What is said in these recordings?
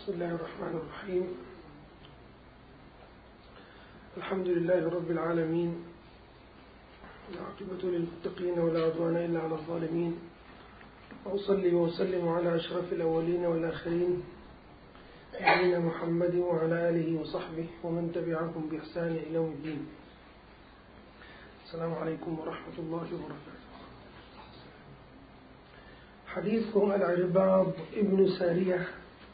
بسم الله الرحمن الرحيم الحمد لله رب العالمين العاقبة للمتقين ولا عدوان إلا على الظالمين وأصلي وأسلم على أشرف الأولين والآخرين نبينا محمد وعلى آله وصحبه ومن تبعهم بإحسان إلى يوم الدين. السلام عليكم ورحمة الله وبركاته. حديثكم العرباض ابن سارية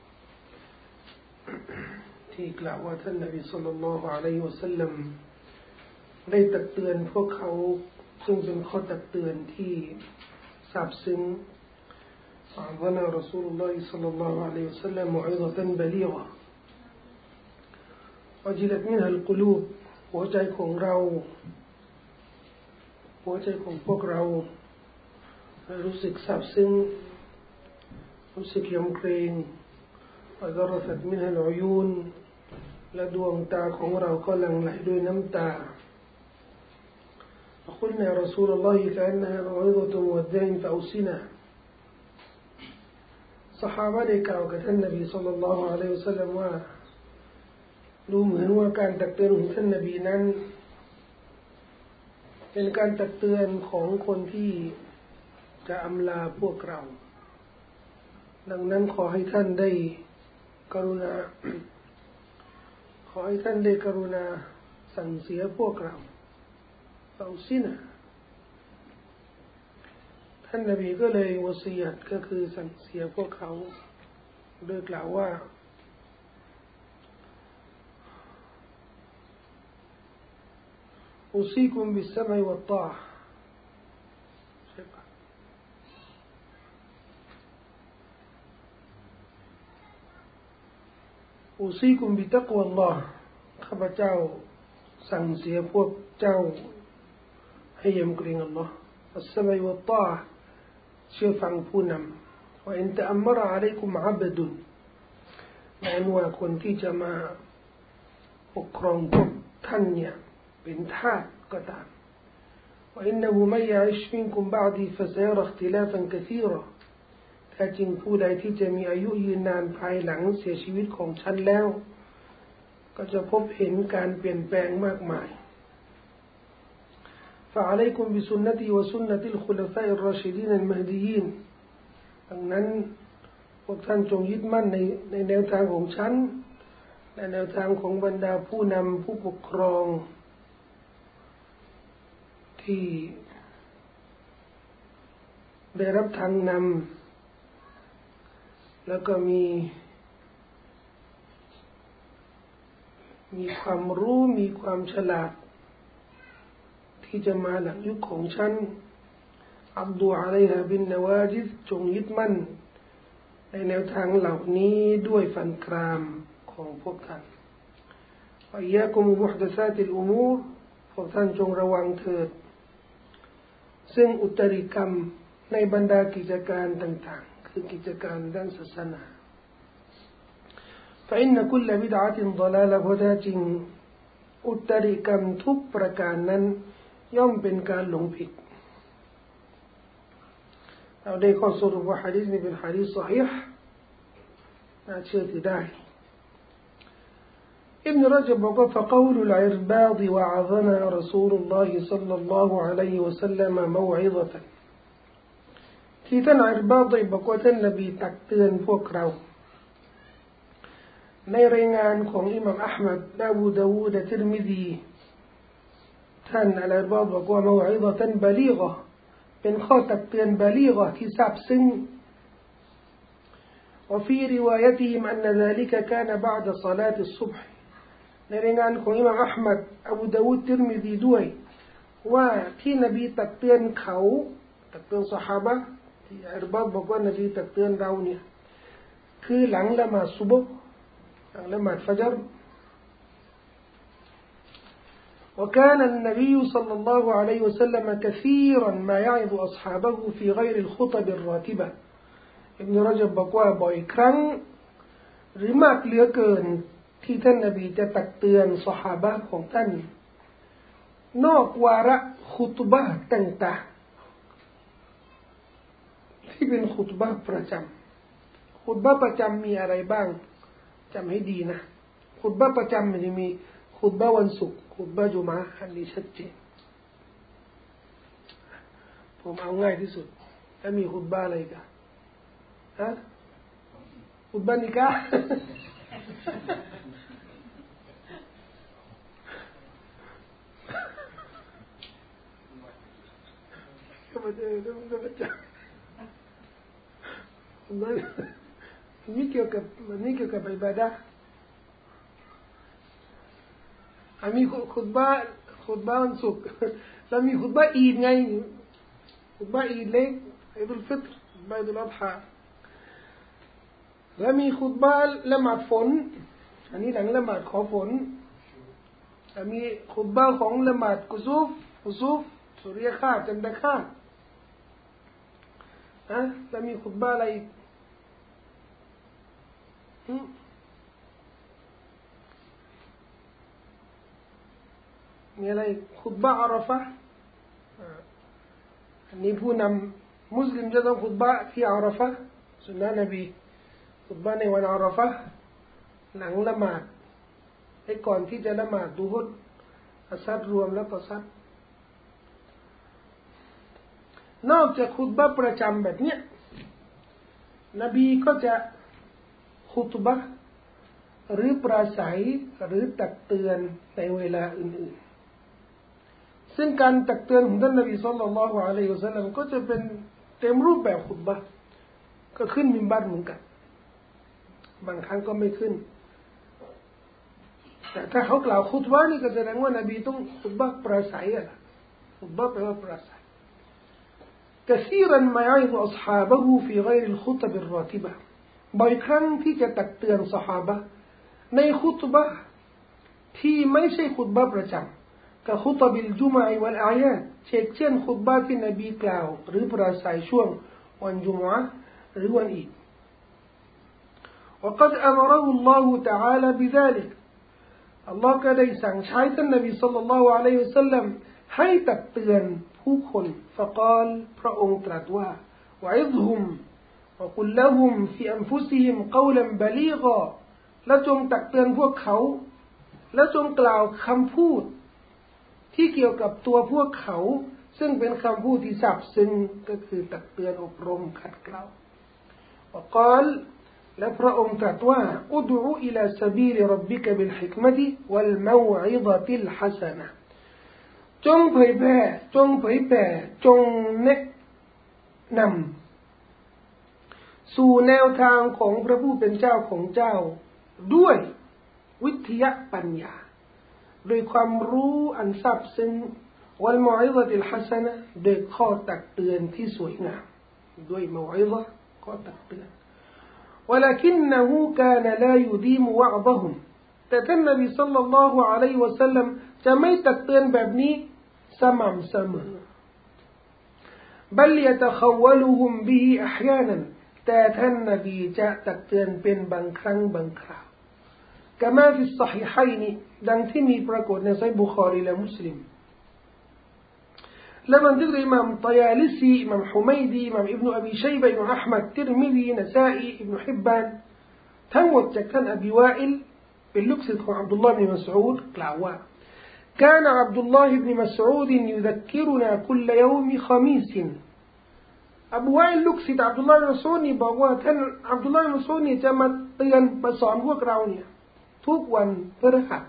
ที่กล่าวว่าท่านนบีศ็อลลัลลอฮุอะลัยฮิวะซัลลัมได้ตักเตือนพวกเขาซึ่งเป็นข้อตักเตือนที่ซาบซึ้งفأعظنا رسول الله صلى الله عليه وسلم موعظة بليغة وجلت منها القلوب หัวใจของเราหัวใจของพวกเรารู้สึกซาบซึ้งรู้สึกยำเกรงوذرفت منها العيون และดวงตาของเราก็หลั่งไหลด้วยน้ำตา فقلنا يا رسول الله كأنها موعظة مودع فأوصنا ซอฮาบะห์ได้กล่าวกับท่านนบีศ็อลลัลลอฮุอะลัยฮิวะซัลลัมว่าดูเหมือนว่าการตักเตือนของท่านนบีนั้นเป็นการตักเตือนของคนที่จะอำลาพวกเราดังนั้นขอให้ท่านได้กรุณาสั่งเสียพวกเราเอาสินะท่านนบีก็เลยวะซียะห์ก็คือสั่งเสียพวกเขาโดยกล่าวว่าอุซีกุมบิสซัมอิวัตฏออะห์อุซีกุมบิตักวัลลอฮ์ข้าพเจ้าสั่งเสียพวกเจ้าให้ยำเกรงอัลลอฮ์อัสซัมอิวัตฏออะห์เชื่อฟังผู้นำว่าอินตะอัมมะรอะลัยกุมอับดุนแม้ว่าคนที่จะมาปกครองพวกท่านเนี่ยเป็นทาสก็ตามว่าอินนะฮูมัยยะอิชมินกุมบะอดีฟะซะยะรออิคติลาฟันกะซีรอแท้จริงผู้ใดที่จะมีอายุยืนนานภายหลังเสียชีวิตของฉันแล้วก็จะพบเห็นการเปลี่ยนแปลงมากมาย فعليكم بسنتي وسنة الخلفاء الراشدين المهديين ดังนั้นพวกท่านจงยึดมั่นในแนวทางของฉันและแนวทางของบรรดาผู้นำผู้ปกครองที่ได้รับทางนำแล้วก็มีความรู้มีความฉลาดที่จะมาหลังยุคของฉันอับดุอะลัยฮาบินนวาจิซจงยึดมั่นในแนวทางเหล่านี้ด้วยฟันกรามของพวกท่านวะอิยากุมมุฮดะซาติลอุมูรพวกท่านจงระวังเถิดซึ่งอุตริกรรมในบรรดากิจการต่างๆคือกิจการด้านศาสนา فإن كل بدعة ضلالة เพราะแท้จริงอุตริกรรมทุกประการนั้นย่อมเป็นการหลงผิดเราได้ข้อสรุปว่าหะดีษนี้เป็นหะดีษซอฮีห์น่าเชื่อถือได้ابن رجب وقف فقول العرباض وعظنا رسول الله صلى الله عليه وسلم موعظة ที่ท่านอิรบาฎบอกว่าท่านนบีตักเตือนพวกเราในรายงานของอิหม่ามอะห์มัดและอบูดาวูดและติรมิซีท่านอิรบาฎบอกว่าموعظة بليغة เป็นข้อตักเตือนบะลีฆะห์ที่ซาบซึ้ง وفي روايتهم أن ذلك كان بعد صلاة الصبح ในรายงานของอิหม่ามอะห์มัดอบูดาวูดติรมิซีด้วยว่าที่นบีตักเตือนเขาตักเตือนซอฮาบะห์ที่อิรบาฎบอกว่านบีตักเตือนเราเนี่ยคือหลังละหมาดซุบฮ์หลังละหมาดฟัจร وكان النبي صلى الله عليه وسلم كثيرا ما يعظ أصحابه في غير الخطب الراتبة ابن رجب บอกว่าบ่อยครั้งหรือมากเหลือเกินที่ท่านนบีจะตักเตือนซอฮาบะห์ของท่านนอกวาระคุตบะห์ต่างๆที่เป็นคุตบะห์ประจำคุตบะห์ประจำมีอะไรบ้างจำให้ดีนะขุตบะห์ประจำมันจะมีขุตบะห์วันศุกร์ขุตบะห์จุมอะห์อันนี้ชัดเจนผมเอาง่ายที่สุดแล้วมีขุตบะห์อะไรกันฮะขุตบะห์นิกะห์ก็มาเจอก็มาจับมันนี่เกี่ยวกับอิบาดะห์มีขุตบะห์วันศุกร์แล้วมีขุตบะห์อีดไงขุตบะห์อีดเล็กอีดุลฟิตรอีดุลอัฎฮาแล้วมีขุตบะห์ละหมาดฝนอันนี้หลังละหมาดขอฝนแล้วมีขุตบะห์ของละหมาดกุซูฟสุริยคราสจันทรคราสแล้วมีขุตบะห์อะไรอีกมีอะไรขุตบะห์อาราฟะห์อันนี้ผู้นำมุสลิมจะต้องขุตบะห์ที่อาราฟะห์สุนนะนบีขุตบะห์ในวันอาราฟะห์หลังละหมาดก่อนที่จะละหมาดดุฮรอัสรรวมแล้วก็ซัดนอกจากขุตบะห์ประจำแบบเนี้ยนบีก็จะขุตบะห์หรือปราศัยหรือตักเตือนในเวลาอื่นๆซึ่งการตักเตือนของท่านนบีศ็อลลัลลอฮุอะลัยฮิวะซัลลัมก็จะเป็นเต็มรูปแบบขุตบะห์ก็ขึ้นมิมบัรเหมือนกันบางครั้งก็ไม่ขึ้นแต่ถ้าเขากล่าวขุตบะห์นี่ก็แสดงว่านบีต้องขุตบะห์ปราศัยอ่ะขุตบะห์แปลว่าปราศัยكثيرا ما يعظ أصحابه في غير الخطب الراتبة บ่อยครั้งที่จะตักเตือนซอฮาบะห์ในขุตบะห์ที่ไม่ใช่ขุตบะห์ประจำกับขุตบิลจุมอะห์วัลอาญาตเช่นขุตบะห์ที่นบีกล่าวหรือปราศัยช่วงวันจุมอะห์หรือวันอีด وقد أمره الله تعالى بذلك อัลลอฮ์ก็ได้สั่งใช้ท่านนบีศ็อลลัลลอฮุอะลัยฮิวะซัลลัมให้ตักเตือนผู้คน فقال พระองค์ตรัสว่า وعظهم وقل لهم في أنفسهم قولا بليغا และจงตักเตือนพวกเขาและจงกล่าวคำพูดที่เกี่ยวกับตัวพวกเขาซึ่งเป็นคำพูดที่ซาบซึ้งก็คือตักเตือนอบรมขัดเกลา وقال และพระองค์ตรัสว่า ادع إلى سبيل ربك بالحكمة والموعظة الحسنة จงเผยแผ่จงแนะนำสู่แนวทางของพระผู้เป็นเจ้าของเจ้าด้วยวิทยาปัญญาโดยความรู้อันซาบซึ้งวัลมออิซะติลฮัสนะโดยข้อตักเตือนที่สวยงามด้วยมออิซะข้อตักเตือน ولكنه كان لا يديم وعظهم แต่ท่านนบีศ็อลลัลลอฮุอะลัยฮิวะซัลลัมจะไม่ตักเตือนแบบนี้สม่ำเสมอ بل يتخولهم به أحيانا แต่ท่านนบีจะตักเตือนเป็นบางครั้งบางคราว كما في الصحيحين ดังที่มีปรากฏในซัฮีฮ์บุคอรีและมุสลิมและมันทึกโดยอิหม่ามฏอยาลิซีอิหม่ามฮุมัยดีอิหม่ามอิบนุอบีชัยบะห์อิบนุอะห์มัดติรมิซีนะซาอีอิบนุฮิบบานทั้งหมดจากท่านอบีวาอิลเป็นลูกศิษย์ของอับดุลลอฮ์บินมัสอูดกล่าวว่า كان عبد الله بن مسعود يذكرنا كل يوم خميس อบูวาอิลลูกศิษย์อับดุลลอฮ์บินมัสอูดนี่บอกว่าท่านอับดุลลอฮ์บินมัสอูดนี่จะมาเตือนมาสอนพวกเราเนี่ยทุกวันพฤหัส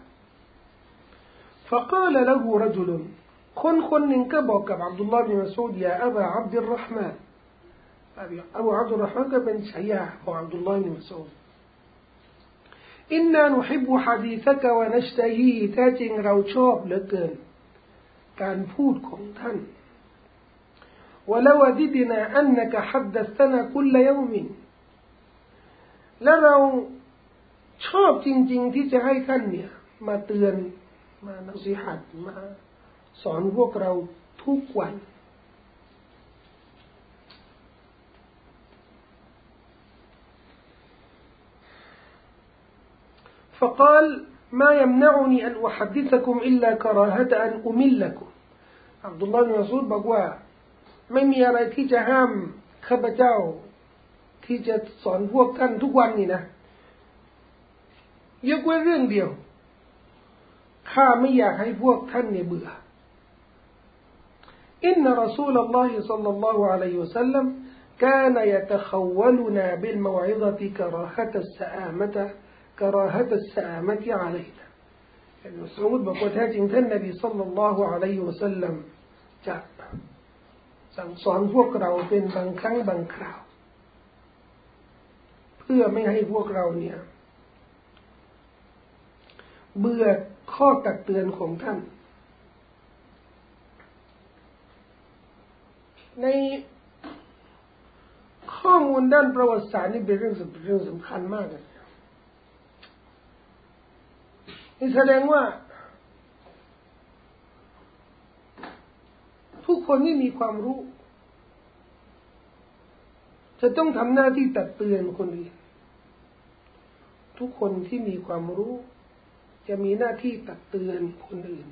فقال له رجل คนหนึ่งก็บอกกับอับดุลลอฮ์บินมัสอูดยาอับาอับดุลรห์มานอบูอับดุลรห์มานก็เป็นฉายาของอับดุลลอฮ์บินมัสอูดอินนานุฮิบบุฮะดีษะกะวะนัชตะฮีแท้จริงเราชอบเหลือเกินการพูดของท่านولو وددنا أنك حدثتنا كل يوم และเราชอบจริงๆที่จะให้ท่านเนี่ยมาเตือนมานัสิฮัตมาสอนพวกเราทุกวัน فقال ما يمنعني أن أحدثكم إلا كراهة أن أملكم อับดุลลอฮ์ บินมัสอูดบอกว่าไม่มีอะไรที่จะห้ามข้าพเจ้าที่จะสอนพวกท่านทุกวันนี่นะยกเว้นเรื่องเดียวข้าไม่อยากให้พวกท่านเนี่ยเบื่ออินนรอซูลุลลอฮิศ็อลลัลลอฮุอะลัยฮิวะซัลลัมكان يتخولنا بالموعظة كراهة السآمة علينا มัสอูดบอกว่าแท้จริงท่านนบีศ็อลลัลลอฮุอะลัยฮิวะซัลลัมจะสั่งสอนพวกเราเป็นบางครั้งบางคราวเพื่อไม่ให้พวกเราเนี่ยเบื่อข้อตักเตือนของท่านในข้อมูลด้านประวัติศาสตร์นี่เป็นเรื่องสำคัญมากเลยนี่แสดงว่าทุกคนที่มีความรู้จะต้องทำหน้าที่ตักเตือนคนอื่นทุกคนที่มีความรู้จะมีหน้าที่ตักเตือนคนอื่น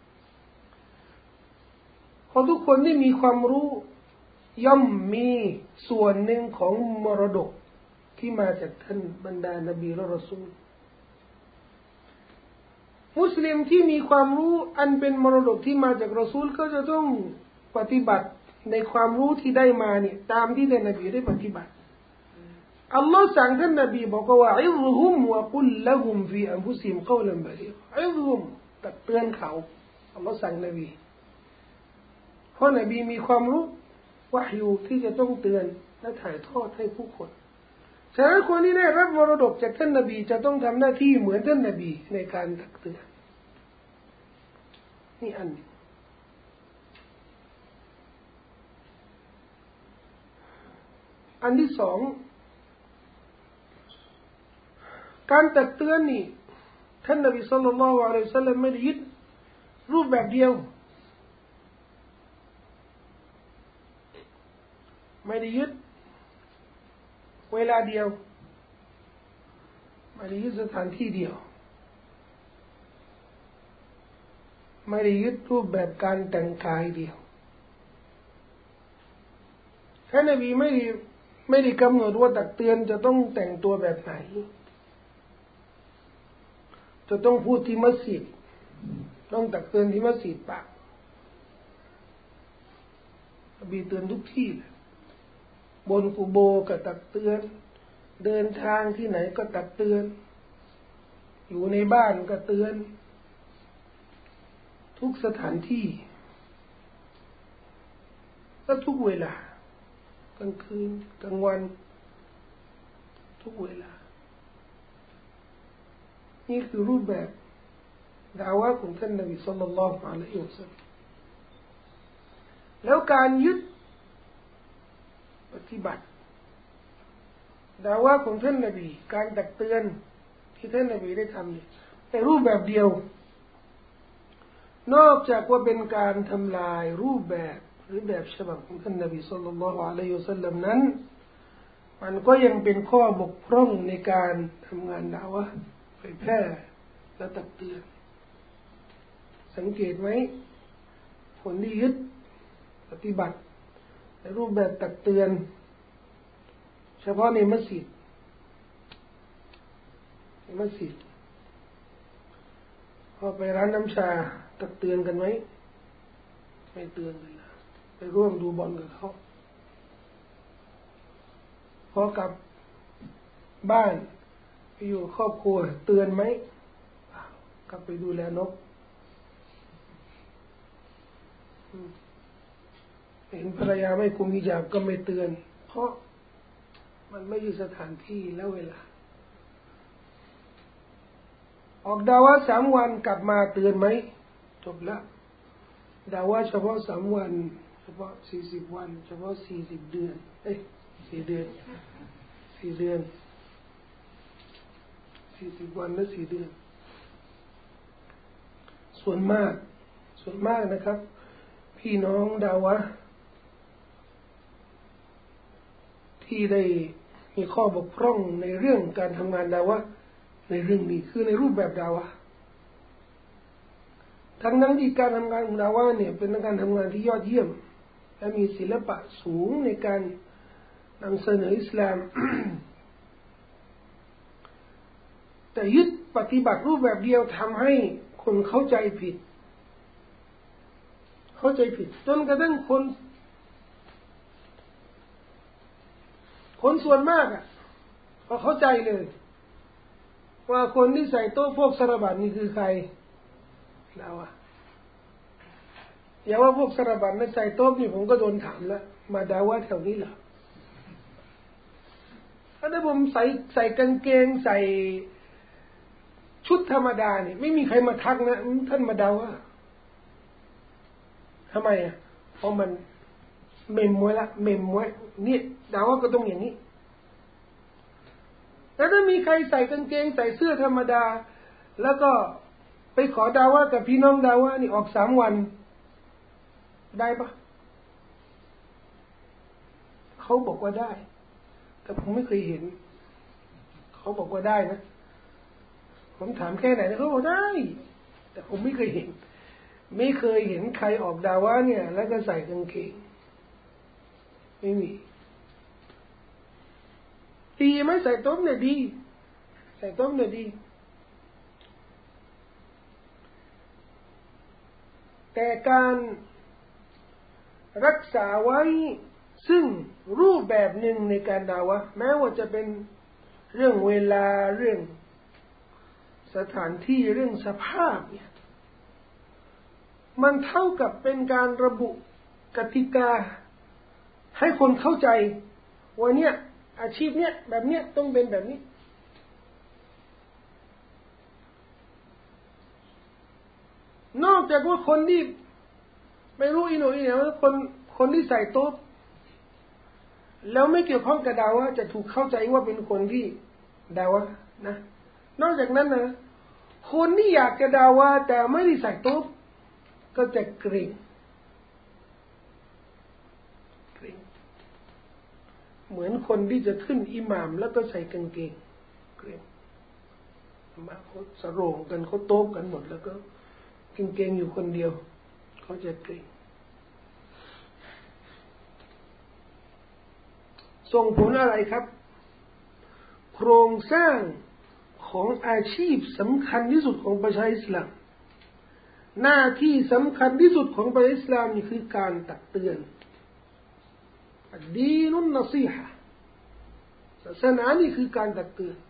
เพราะทุกคนที่มีความรู้ย่อมมีส่วนหนึ่งของมรดกที่มาจากท่านบรรดานบีและรอซูลมุสลิมที่มีความรู้อันเป็นมรดกที่มาจากรอซูลก็จะต้องปฏิบัติในความรู้ที่ได้มาเนี่ยตามที่ท่านนบีได้ปฏิบัติอัลลอฮ์สั่งท่านนบีบอกว่าอิซฮุมวะกุลละฮุมฟีอันฟุซิฮิมกอลันบะลีกอิซฮุมตักเตือนเขาอัลลอฮ์สั่งนบีเพราะนบีมีความรู้วะฮยูที่จะต้องเตือนและถ่ายทอดให้ผู้คนฉะนั้นคนที่ได้รับมรดกจากท่านนบีจะต้องทำหน้าที่เหมือนท่านนบีในการตักเตือนนี่อันนี้อันที่สองการตักเตือนนี่ท่านนบีศ็อลลัลลอฮุอะลัยฮิวะซัลลัมไม่ได้ยึดรูปแบบเดียวไม่ได้ยึดเวลาเดียวไม่ได้ยึดสถานที่เดียวไม่ได้ยึดรูปแบบการแต่งกายเดียวท่านนบีไม่ได้กำหนดว่าตักเตือนจะต้องแต่งตัวแบบไหนจะต้องพูดที่มัสยิดต้องตักเตือนที่มัสยิดปะนบีเตือนทุกที่บนกุโบก็ตักเตือนเดินทางที่ไหนก็ตักเตือนอยู่ในบ้านก็เตือนทุกสถานที่และทุกเวลากลางคืนกลางวันทุกเวลานี่คือรูปแบบดาวะของท่านนบีศ็อลลัลลอฮุอะลัยฮิวะซัลลัมแล้วการยึดปฏิบัติดาวะของท่านนบีการตักเตือนที่ท่านนบีได้ทำในรูปแบบเดียวนอกจากว่าเป็นการทำลายรูปแบบหรือแบบฉบับของท่านนบีศ็อลลัลลอฮุอะลัยฮิวะซัลลัมนั้นมันก็ยังเป็นข้อบกพร่องในการทำงานดาวะเผยแพร่และตักเตือนสังเกตไหมคนที่ยึดปฏิบัติในรูปแบบตักเตือนเฉพาะในมัสยิดพอไปร้านน้ำชาตักเตือนกันไหมไม่เตือนกันนะไปร่วมดูบอลกับเขาพอกลับบ้านไปอยู่ครอบครัวเตือนไหมกลับไปดูแลนกเห็นภรรยาไม่คุมฮิญาบก็ไม่เตือนเพราะมันไม่ใช่สถานที่และเวลาออกดาวะ3 วันกลับมาเตือนไหมจบละดาวะเฉพาะ3 วันเฉพาะ40 วันเฉพาะ40 เดือน4 เดือน40 วันและ4 เดือนส่วนมากนะครับพี่น้องดาวะที่ได้มีข้อบกพร่องในเรื่องการทำงานดาวะในเรื่องนี้คือในรูปแบบดาวะทั้งที่การทำงานของดาวะเนี่ยเป็นการทำงานที่ยอดเยี่ยมและมีศิลปะสูงในการนำเสนออิสลามแต่ยึดปฏิบัติรูปแบบเดียวทำให้คนเข้าใจผิดจนกระทั่งคนส่วนมากก็เข้าใจเลยว่าคนที่ใส่โต๊ะพวกสารบัญนี่คือใครเราอย่าว่าพวกสารบัญนะใส่โต๊ะนี่ผมก็โดนถามแล้วมาดาว่าแถวนี้เหรอถ้าผมใส่กางเกงใส่ชุดธรรมดาเนี่ยไม่มีใครมาทักนะท่านมาดาว่าทำไมเพราะมันเมมไว้เนี่ยดาว่าก็ต้องอย่างนี้แต่ถ้ามีใครใส่กางเกงใส่เสื้อธรรมดาแล้วก็ไปขอดาว่ากับพี่น้องดาว่านี่ออก3 วันได้ปะเขาบอกว่าได้แต่ผมไม่เคยเห็นเขาบอกว่าได้นะผมถามแค่ไหนเขาบอกได้แต่ผมไม่เคยเห็นใครออกดาว่าเนี่ยแล้วก็ใส่กางเกงไม่มีดีไหมใส่ต้มเนี่ยดีใส่ต้มเนี่ยดีแต่การรักษาไว้ซึ่งรูปแบบหนึ่งในการดาวะแม้ว่าจะเป็นเรื่องเวลาเรื่องสถานที่เรื่องสภาพเนี่ยมันเท่ากับเป็นการระบุกติกาให้คนเข้าใจว่าเนี่ยอาชีพเนี่ยแบบเนี้ยต้องเป็นแบบนี้นอกจากว่าคนที่ไม่รู้อีโหน่อีเหน่คนที่ใส่โต๊ะแล้วไม่เกี่ยวข้องกับดาวะจะถูกเข้าใจว่าเป็นคนที่ดาวะนะนอกจากนั้นนะคนที่อยากจะดาวะแต่ไม่ได้ใส่โต๊ะก็จะเกรงเหมือนคนที่จะขึ้นอิหม่ามแล้วก็ใส่กางเกงเกรงมาเขาสโรงกันเขาโต๊ะกันหมดแล้วก็กางเกงอยู่คนเดียวเขาจะเกรงส่งผลอะไรครับโครงสร้างของอาชีพสำคัญที่สุดของประชาอิสลามหน้าที่สำคัญที่สุดของประชาอิสลามนี่คือการตักเตือนดีนุนนซีฮะศาสนานี่คือการตักเตือน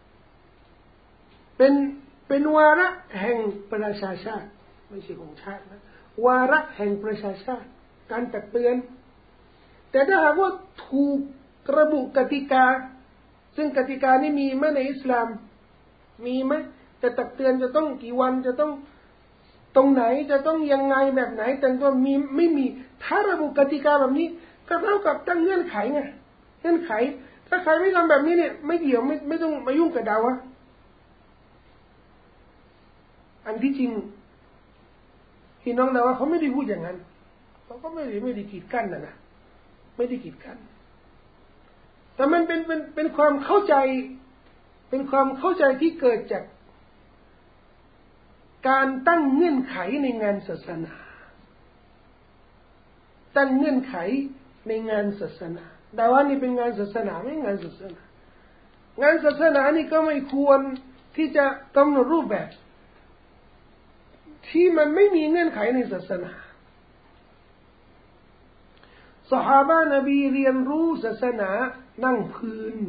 เป็นวาระแห่งประชาชาติไม่ใช่ของชาตินะวาระแห่งประชาชาติการตักเตือนแต่ถ้าหากว่าถูกระบุกติกาซึ่งกติกานี่มีไหมในอิสลามมีไหมจะตักเตือนจะต้องกี่วันจะต้องตรงไหนจะต้องยังไงแบบไหนแต่ก็มีไม่มีถ้าระบุกติกาแบบนี้ก็เท่ากับตั้งเงื่อนไขไงเงื่อนไขถ้าใครไม่ทำแบบนี้เนี่ยไม่เกี่ยวไม่ต้องมายุ่งกับดาวะอันที่จริงพี่น้องดาวะเขาไม่ได้พูดอย่างนั้นเขาก็ไม่ได้กีดกั้นนะไม่ได้กีดกั้นแต่มันเป็นความเข้าใจเป็นความเข้าใจที่เกิดจากการตั้งเงื่อนไขในงานศาสนาตั้งเงื่อนไขในงานศาสนาดาว่านี่เป็นงานศาสนาไม่งานศาสนางานศาสนานี่ก็ไม่ควรที่จะกำหนดรูปแบบที่มันไม่มีเงื่อนไขในศาสนาซอฮาบะห์นบีเรียนรู้ศาสนานั่งพื้น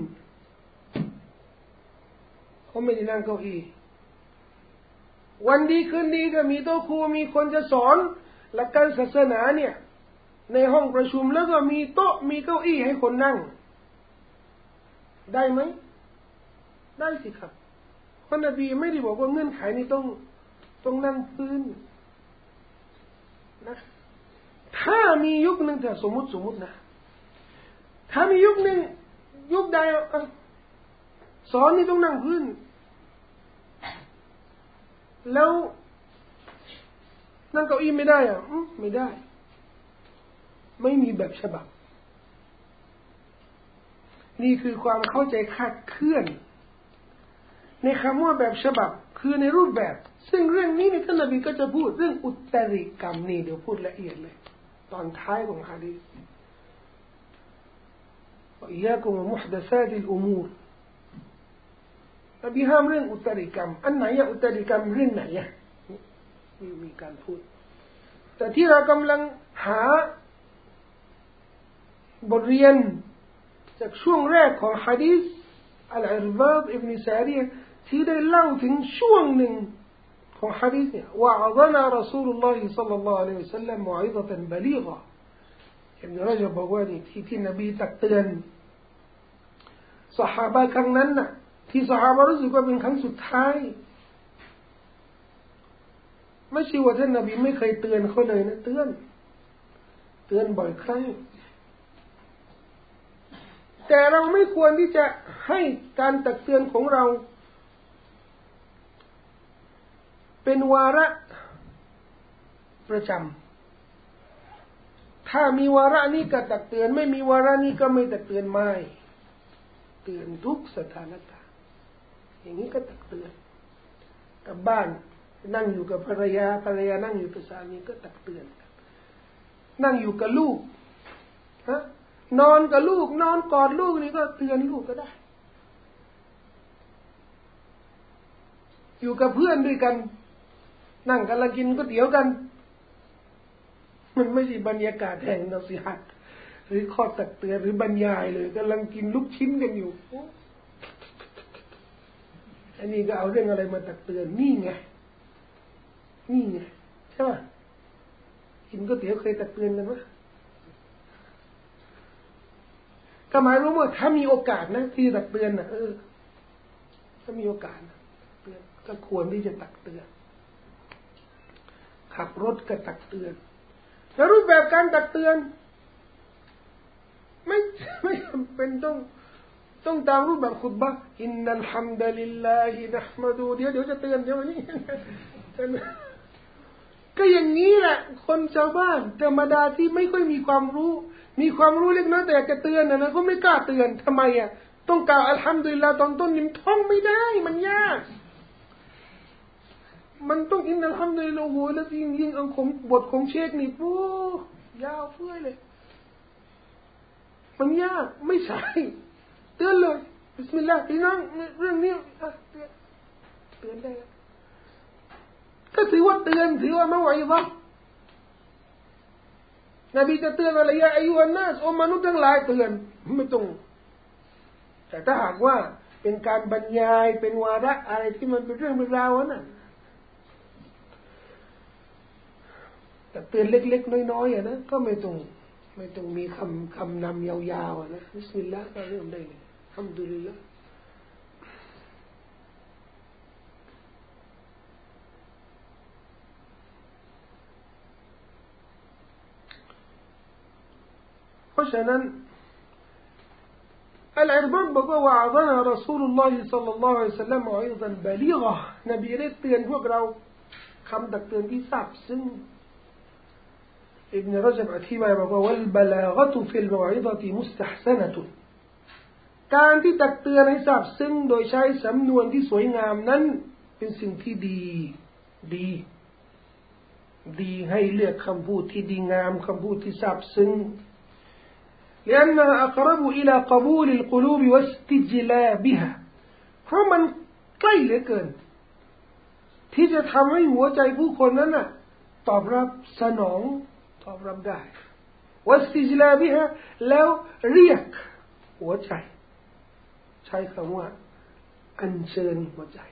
เขาไม่ได้นั่งเก้าอี้วันดีคืนดีก็มีโต๊ะครูมีคนจะสอนหลักการศาสนาเนี่ยในห้องประชุมแล้วก็มีโต๊ะมีเก้าอี้ให้คนนั่งได้ไหมได้สิครับเพราะนบีไม่ได้บอกว่าเงื่อนไขนี้ต้องนั่งพื้นนะถ้ามียุคหนึ่งแต่สมมุตินะถ้ามียุคหนึ่งยุคใดสอนนี่ต้องนั่งพื้นแล้วนั่งเก้าอี้ไม่ได้ไม่ได้ไม่มีแบบฉบับนี่คือความเข้าใจคลาดเคลื่อนในคำว่าแบบฉบับคือในรูปแบบซึ่งเรื่องนี้ในท่านนบีก็จะพูดเรื่องอุตริกรรมนี่เดี๋ยวพูดละเอียดเลยตอนท้ายของหะดีษอิยากุมมุฮดัซาติลอุมูรนบีห้ามเรื่องอุตริกรรมอันไหนอะอุตริกรรมเรื่องไหนอะมีการพูดแต่ที่เรากำลังหาบทเรียนจากช่วงแรกของหะดีษอัลอิรบาดอิบนุซารียะห์ที่ได้เล่าถึงช่วงหนึ่งของหะดีษเนี่ยวะอะฎนะรอซูลุลลอฮิศ็อลลัลลอฮุอะลัยฮิวะซัลลัมมออิฎะตันบะลีฆะอิบนุรอญะบบอกว่านี่ที่นบีตักเตือนซอฮาบะห์ครั้งนั้นน่ะที่ซอฮาบะห์รู้สึกว่าเป็นครั้งสุดท้ายไม่ใช่ว่าท่านนบีไม่เคยเตือนเขาเลยนะเตือนบ่อยครั้งแต่เราไม่ควรที่จะให้การตักเตือนของเราเป็นวาระประจำถ้ามีวาระนี้ก็ตักเตือนไม่มีวาระนี้ก็ไม่ตักเตือนไม่เตือนทุกสถานการณ์อย่างนี้ก็ตักเตือนกับบ้านนั่งอยู่กับภรรยานั่งอยู่กับสามีก็ตักเตือนนั่งอยู่กับลูกนอนกับลูกนอนกอดลูกนี่ก็เตือนลูกก็ได้อยู่กับเพื่อนด้วยกันนั่งกันละกินก๋วยเตี๋ยวกันมันไม่ใช่บรรยากาศแห่งนัสิฮะห์หรือข้อตักเตือนหรือบรรยายเลยกำลังกินลูกชิ้นกันอยู่อันนี้ก็เอาเรื่องอะไรมาตักเตือนนี่ไงใช่ป่ะกินก๋วยเตี๋ยวเคยตักเตือนกันไหมก็หมายรู้ว่าถ้ามีโอกาสนะที่ตักเตือนนะถ้ามีโอกาสนะเตือนก็ควรที่จะตักเตือนขับรถก็ตักเตือนแล้วรูปแบบการตักเตือนไม่จำเป็นต้องตามรูปแบบขุตบะห์อินนัลฮัมดุลิลลาฮินะห์มะดูเดี๋ยวจะเตือนเดี๋ยวนี้ก็อย่างนี้แหละคนชาวบ้านธรรมดาที่ไม่ค่อยมีความรู้เล็กน้อยแต่อยากจะเตือนนะก็ไม่กล้าเตือนทำไมอ่ะต้องกล่าวอัลฮัมดุลิลลาห์ตอนต้นนี่ท่องไม่ได้มันยากมันต้องอินนัลฮัมดุลิลลาห์โอ้โหแล้วยิ่งของบทของเชคนี่โอ้ยาวเฟื่อยเลยมันยากไม่ใช่เตือนเลยบิสมิลลาห์พี่น้องเรื่องนี้เตือนได้ก็ถือว่าเตือนถือว่ามาไหววะนบีจะเตือนอะไรอายุวันนัสมนุษย์ทั้งหลายเตือนไม่ต้องแต่ถ้าหากว่าเป็นการบรรยายเป็นวาระอะไรที่มันเป็นเรื่องเป็นราวน่ะแต่เตือนเล็กๆน้อยๆนะก็ไม่ต้องมีคำนำยาวๆนะบิสมิลลาห์ก็เริ่มได้เลยอัลฮัมดุลิลลาห์เพราะฉะนั้นอัลอิรบาดบอกว่าวะอะฎนะรอซูลุลลอฮิศ็อลลัลลอฮุอะลัยฮิวะซัลลัมมออิฎะบะลีฆะห์นบีได้เตือนพวกเราคำตักเตือนที่ซาบซึ้งอิบนุรอญะบอธิบายบอกว่าวัลบะลาฆะตุฟิลมออิฎะติมุสตะห์ซะนะตุการที่ตักเตือนให้ซาบซึ้งโดยใช้สำนวนที่สวยงามนั้นเป็นสิ่งที่ดีให้เลือกคำพูดที่ดีงามคำพูดที่ซาบซึ้งلأنها أقرب إلى قبول القلوب واستجلابها เพราะมันใกล้เหลือเกินที่จะทำให้หัวใจผู้คนนั้นน่ะตอบรับสนองตอบรับได้ واستجلابها แล้วเรียกหัวใจใช้คำว่าอัญเชิญหัวใจ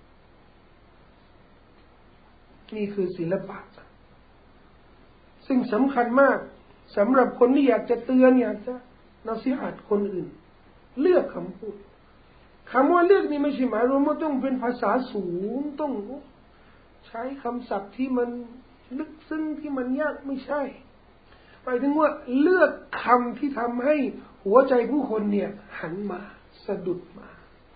นี่คือศิลปะซึ่งสำคัญมากสำหรับคนที่อยากจะเตือนอยากจะนัสิฮะห์คนอื่นเลือกคำพูดคำว่าเลือกนี่ไม่ใช่หมายรวมว่าต้องเป็นภาษาสูงต้องใช้คำศัพท์ที่มันลึกซึ้งที่มันยากไม่ใช่หมายถึงว่าเลือกคำที่ทำให้หัวใจผู้คนเนี่ยหันมาสะดุดมา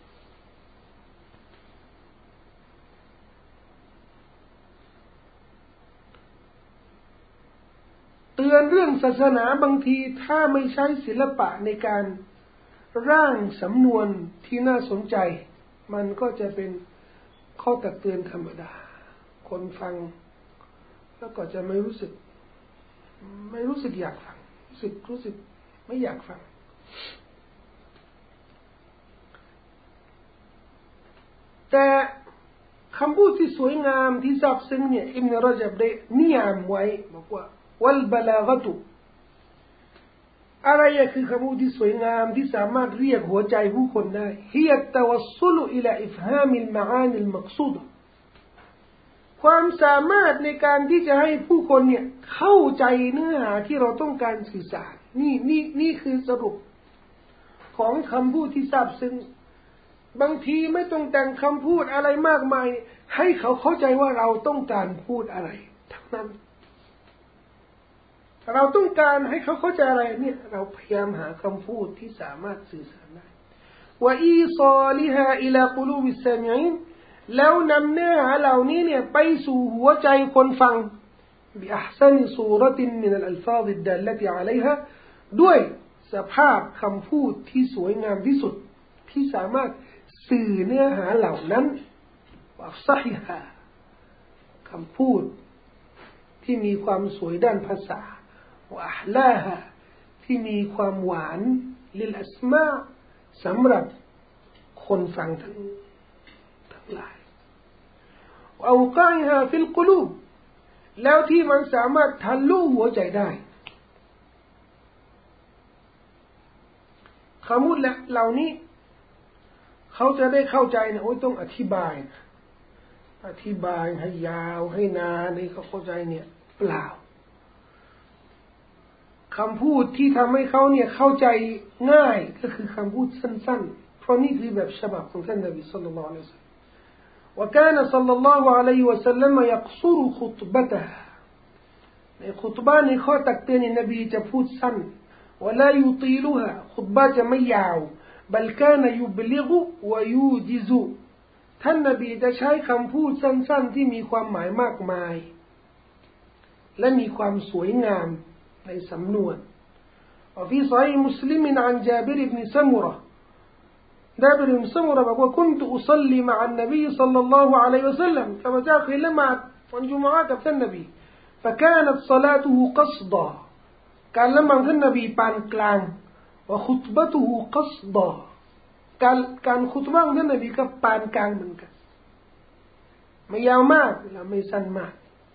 เตือนเรื่องศาสนาบางทีถ้าไม่ใช้ศิลปะในการร่างสำนวนที่น่าสนใจมันก็จะเป็นข้อตักเตือนธรรมดาคนฟังแล้วก็จะไม่รู้สึกอยากฟังรู้สึกไม่อยากฟังแต่คำพูดที่สวยงามที่ซาบซึ้งเนี่ยอิบนุรจับได้นิยามไว้บอกว่าวัลบะลาฆะตุอะไรคือคำพูดที่สวยงามที่สามารถเรียกหัวใจผู้คนได้ฮิยะตะวัสซุลอิลาอิฟฮามิลมะอานิลมักซูดะความสามารถในการที่จะให้ผู้คนเนี่ยเข้าใจเนื้อหาที่เราต้องการสื่อสารนี่คือสรุปของคำพูดที่ซาบซึ้งบางทีไม่ต้องแต่งคำพูดอะไรมากมายให้เขาเข้าใจว่าเราต้องการพูดอะไรทั้งนั้นเราต้องการให้เขาเข้าใจอะไรเนี่ยเราพยายามหาคำพูดที่สามารถสื่อสารได้วะอีซาลิฮาอิลากุลูบิสซามิอีนแล้วนำเนื้อหาเหล่านี้เนี่ยไปสู่หัวใจคนฟังบิอัห์ซานิซูเราะตินมินัลอัลฟาซิดดัลละติอะลัยฮาด้วยสภาพคำพูดที่สวยงามที่สุดที่สามารถสื่อเนื้อหาเหล่านั้นว่าซะฮีฮะคำพูดที่มีความสวยด้านภาษาว่าอัลลาฮะที่มีความหวานลิลอัสมาสำหรับคนฟังทั้งหลายเอากายฮะฟิลกุลูบแล้วที่มันสามารถทะลุหัวใจได้คำพูดเหล่านี้เขาจะได้เข้าใจนะโอ้ยต้องอธิบายให้ยาวให้นานให้เขาเข้าใจเนี่ยเปล่าคำพูดที่ทำให้เขาเนี่ยเข้าใจง่ายก็คือคำพูดสั้นๆเพราะนี่คือแบบฉบับของท่านนบีศ็อลลัลลอฮุอะลัยฮิวะซัลลัมوكان صلى الله عليه وسلم يقصر خطبته ในขุตบะห์ในข้อตักเตือนนบีจะพูดสั้น ولا يطيلها ขุตบะห์จะไม่ยาว بل كان يبلغ ويوجز ท่านนบีจะใช้คำพูดสั้นๆที่มีความหมายมากมายและมีความสวยงามในสำนวน وفي صحيح مسلم عن جابر بن سمرة جابر بن سمرة بقول كنت أصلي مع النبي صلى الله عليه وسلم كما جاء في لمعة الجمعة كتب النبي فكانت صلاته قصدا كان لما كان النبي بان كلان وخطبته قصدا كان خطبة كان النبي كبان كلان من كان ما يومات لا ما يسمع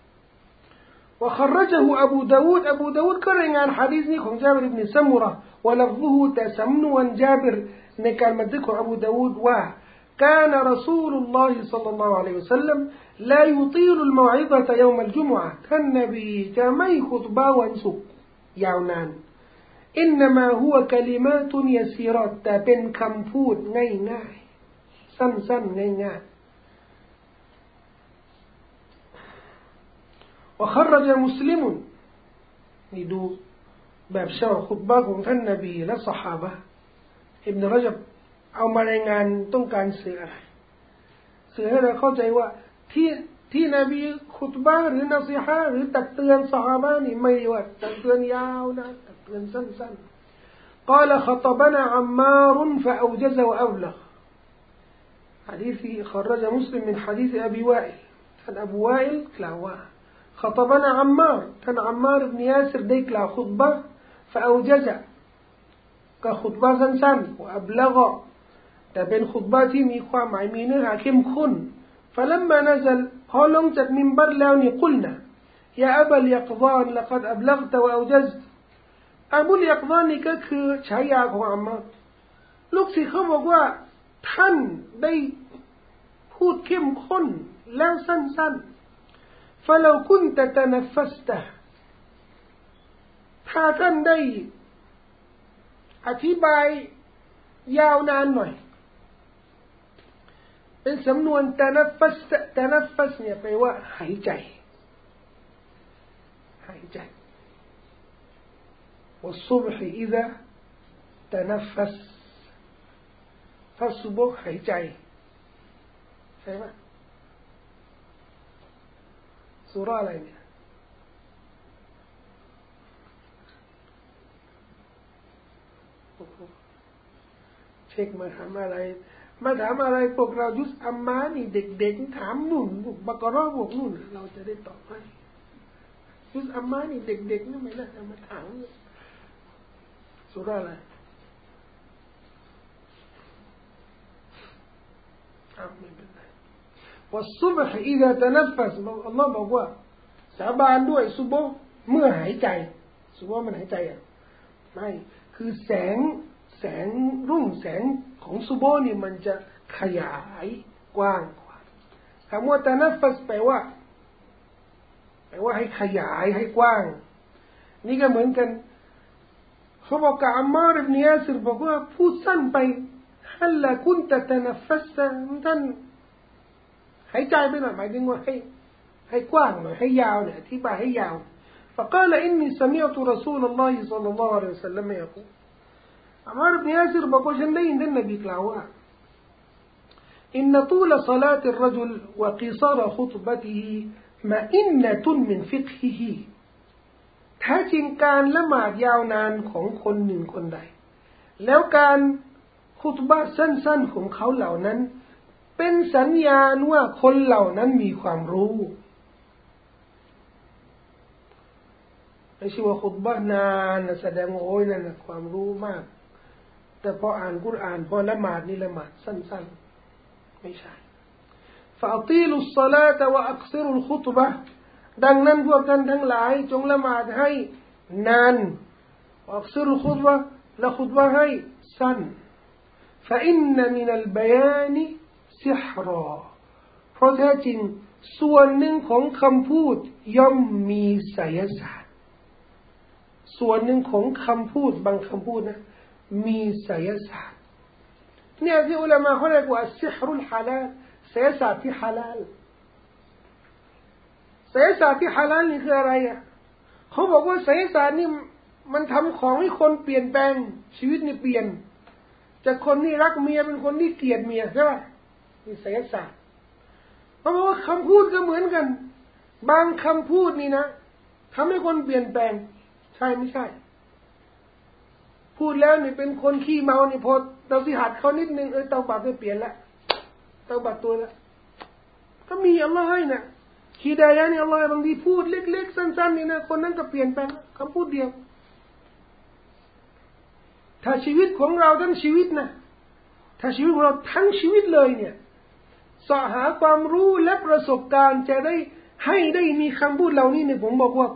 وخرجه أبو داود كرر عن حديثنيของجابر بن سمرة ولفظه تسمنوا جابرในการบันทึกของอบูดาวูดว่า كان رسول الله صلى الله عليه وسلم لا يطيل الموعظة يوم الجمعة ท่านนบีจะไม่คุตบะห์วันศุกร์ยาวนาน إنما هو كلمات يسيرات แต่เป็นคำพูดง่ายๆสั้นๆง่ายๆ وخرج مسلم นี่ดูแบบฉบับคุตบะห์ของท่านนบีและซอฮาบะห์อิบนุรจับเอามารายงานต้องการสื่ออะไรสื่อให้เราเข้าใจว่าที่นบีคุตบะห์หรือนัซีฮะห์หรือตักเตือนซอฮาบะห์นี่ไม่ว่าตักเตือนยาวนะตักเตือนสั้นๆ قال خطبنا عمار فأوجز وأبلغ حديث خرج مسلم من حديث أبي وائل كان أبو وائل كلاوا خطبنا عمار كان عمار بن ياسر ديك لا خطبة فأوجزก็ขุตบะห์สั้นๆว่าอับละฆะแต่เป็นขุตบะห์ที่มีความหมายมีเนื้อหาเข้มข้น فلما نزل พอลงจากมิมบัรแล้วนี่กุลนะยาอับัลยักฎานละกัดอับลัฆตะวะอัวจัซตอบุลยักฎานนี่ก็คือฉายาของอัมมาร์ลูกศิษย์เขาบอกว่าท่านได้พูดเข้มข้นแล้วสั้นๆ فلو كنت تنفسته ถ้าท่านได้อธิบายยาวนานหน่อยเป็นสำนวนตะนัฟฟัสเนี่ยแปลว่าหายใจوالصبح إذا تنفس ถ้าซุบฮ์หายใจใช่ไหมซูเราะห์อะไรเนี่ยเช็คมาถามอะไรพวกเรายุสอัมมานี่เด็กๆถามนู่นบักรอพวกนู่นเราจะได้ตอบให้ยุสอัมมานี่เด็กๆนี่ไม่น่าจะมาถามสุราอะไรไม่เป็นไรวัสุบห์อิซาตะนัฟฟัสอัลลอฮ์บอกว่าสาบานด้วยซุบฮ์เมื่อหายใจซุบฮ์มันหายใจอ่ะไม่คือแสงรุ่งแสงของซุบฮ์นี่มันจะขยายกว้างกว่าคำว่าตะนัฟฟัสแปลว่าให้ขยายให้กว้างนี่ก็เหมือนกันเขาบอกกับอัมมาร์ อิบนุ ยาซิรบอกว่าพูดสั้นไปฮัลละกุนตะตะนัฟฟัสท่านหายใจไปหน่อยหมายถึงว่าให้กว้างหน่อยให้ยาวเนี่ยอธิบายให้ยาว فقال إني سمعت رسول الله صلى الله عليه وسلم يقول อัมมาร์ อิบนุ ยาซิรบอกว่าฉันได้ยินท่านนบีกล่าวว่าإن طول صلاة الرجل وقصار خطبته مئنة من فقهه แท้จริงการละหมาดยาวนานของคนหนึ่งคนใดแล้วการคุตบะห์สั้นๆของเขาเหล่านั้นเป็นสัญญาณว่าคนเหล่านั้นมีความรู้ไม่ใช่ว่าคุตบะห์นานแสดงว่าโอ้ยนั่นนะความรู้มากแต่พออ่านกุรอานพอละหมาดนี่ละหมาดสั้นๆไม่ใช่فأطيلوا الصلاة وأقصروا الخطبة ดังนั้นพวกท่านทั้งหลายจงละหมาดให้นานوأقصروا الخطبة และคุตบะห์ให้สั้น فإن من البيان سحرا เพราะแท้จริงส่วนหนึ่งของคำพูดย่อมมีไสยศาสตร์ส่วนหนึ่งของคำพูดบางคำพูดนะมีไสยศาสตร์เนี่ยที่อุลามะเขาเรียกว่าซิฮรุลฮาลาลไสยศาสตร์ที่ฮาลาลไสยศาสตร์ที่ฮาลาลนี่คืออะไรอ่ะเขาบอกว่าไสยศาสตร์นี่มันทำของให้คนเปลี่ยนแปลงชีวิตนี่เปลี่ยนจากคนที่รักเมียเป็นคนที่เกลียดเมียใช่ป่ะนี่ไสยศาสตร์เขาบอกว่าคำพูดก็เหมือนกันบางคำพูดนี่นะทำให้คนเปลี่ยนแปลงใช่ไม่ใช่พูดแล้วนี่เป็นคนขี้เมานี่พอเราสิหัดเขานิดนึงเตาบัตไปเปลี่ยนละเตาบัตตัวละก็มีอัลลอฮ์ให้นะฮิดายะห์นี่อัลลอฮ์บางทีพูดเล็กๆสั้นๆนี่นะคนนั้นก็เปลี่ยนแปลงคำพูดเดียวถ้าชีวิตของเราทั้งชีวิตนะถ้าชีวิตของเราทั้งชีวิตเลยเนี่ยสอหาความรู้และประสบการณ์จะได้ให้ได้มีคำพูดเหล่านี้เนี่ยผมบอกว่า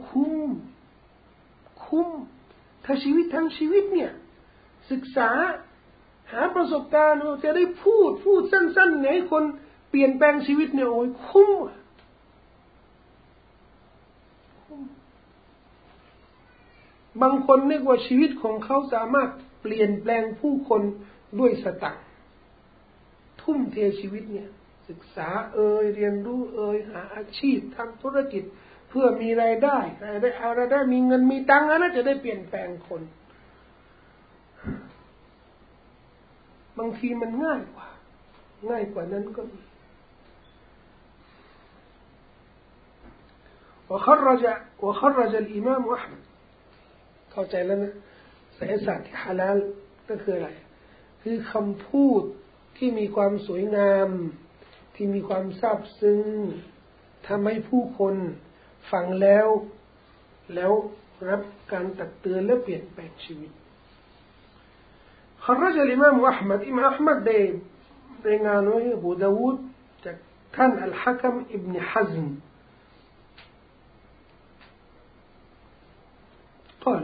คุ้มถ้าชีวิตทั้งชีวิตเนี่ยศึกษาหาประสบการณ์จะได้พูดสั้นๆให้คนเปลี่ยนแปลงชีวิตเนี่ยโอ้ยคุ้มบางคนนึกว่าชีวิตของเขาสามารถเปลี่ยนแปลงผู้คนด้วยสตังค์ทุ่มเทชีวิตเนี่ยศึกษาเรียนรู้หาอาชีพทำธุรกิจเพื่อมีรายได้เอารายได้มีเงินมีตังค์นะจะได้เปลี่ยนแปลงคนบางทีมันง่ายกว่านั้นก็มีوخرج الإمام أحمد เข้าใจแล้วนะไสยศาสตร์ที่ฮาลาลก็คืออะไรคือคำพูดที่มีความสวยงามที่มีความซาบซึ้งทำให้ผู้คนฟังแล้วรับการตักเตือนและเปลี่ยนแปลงชีวิตخرج الإمام أحمد إمام أحمدได้รายงานไว้อบูดาวูดจากท่านอัลฮะคัมอิบนุฮัซมقال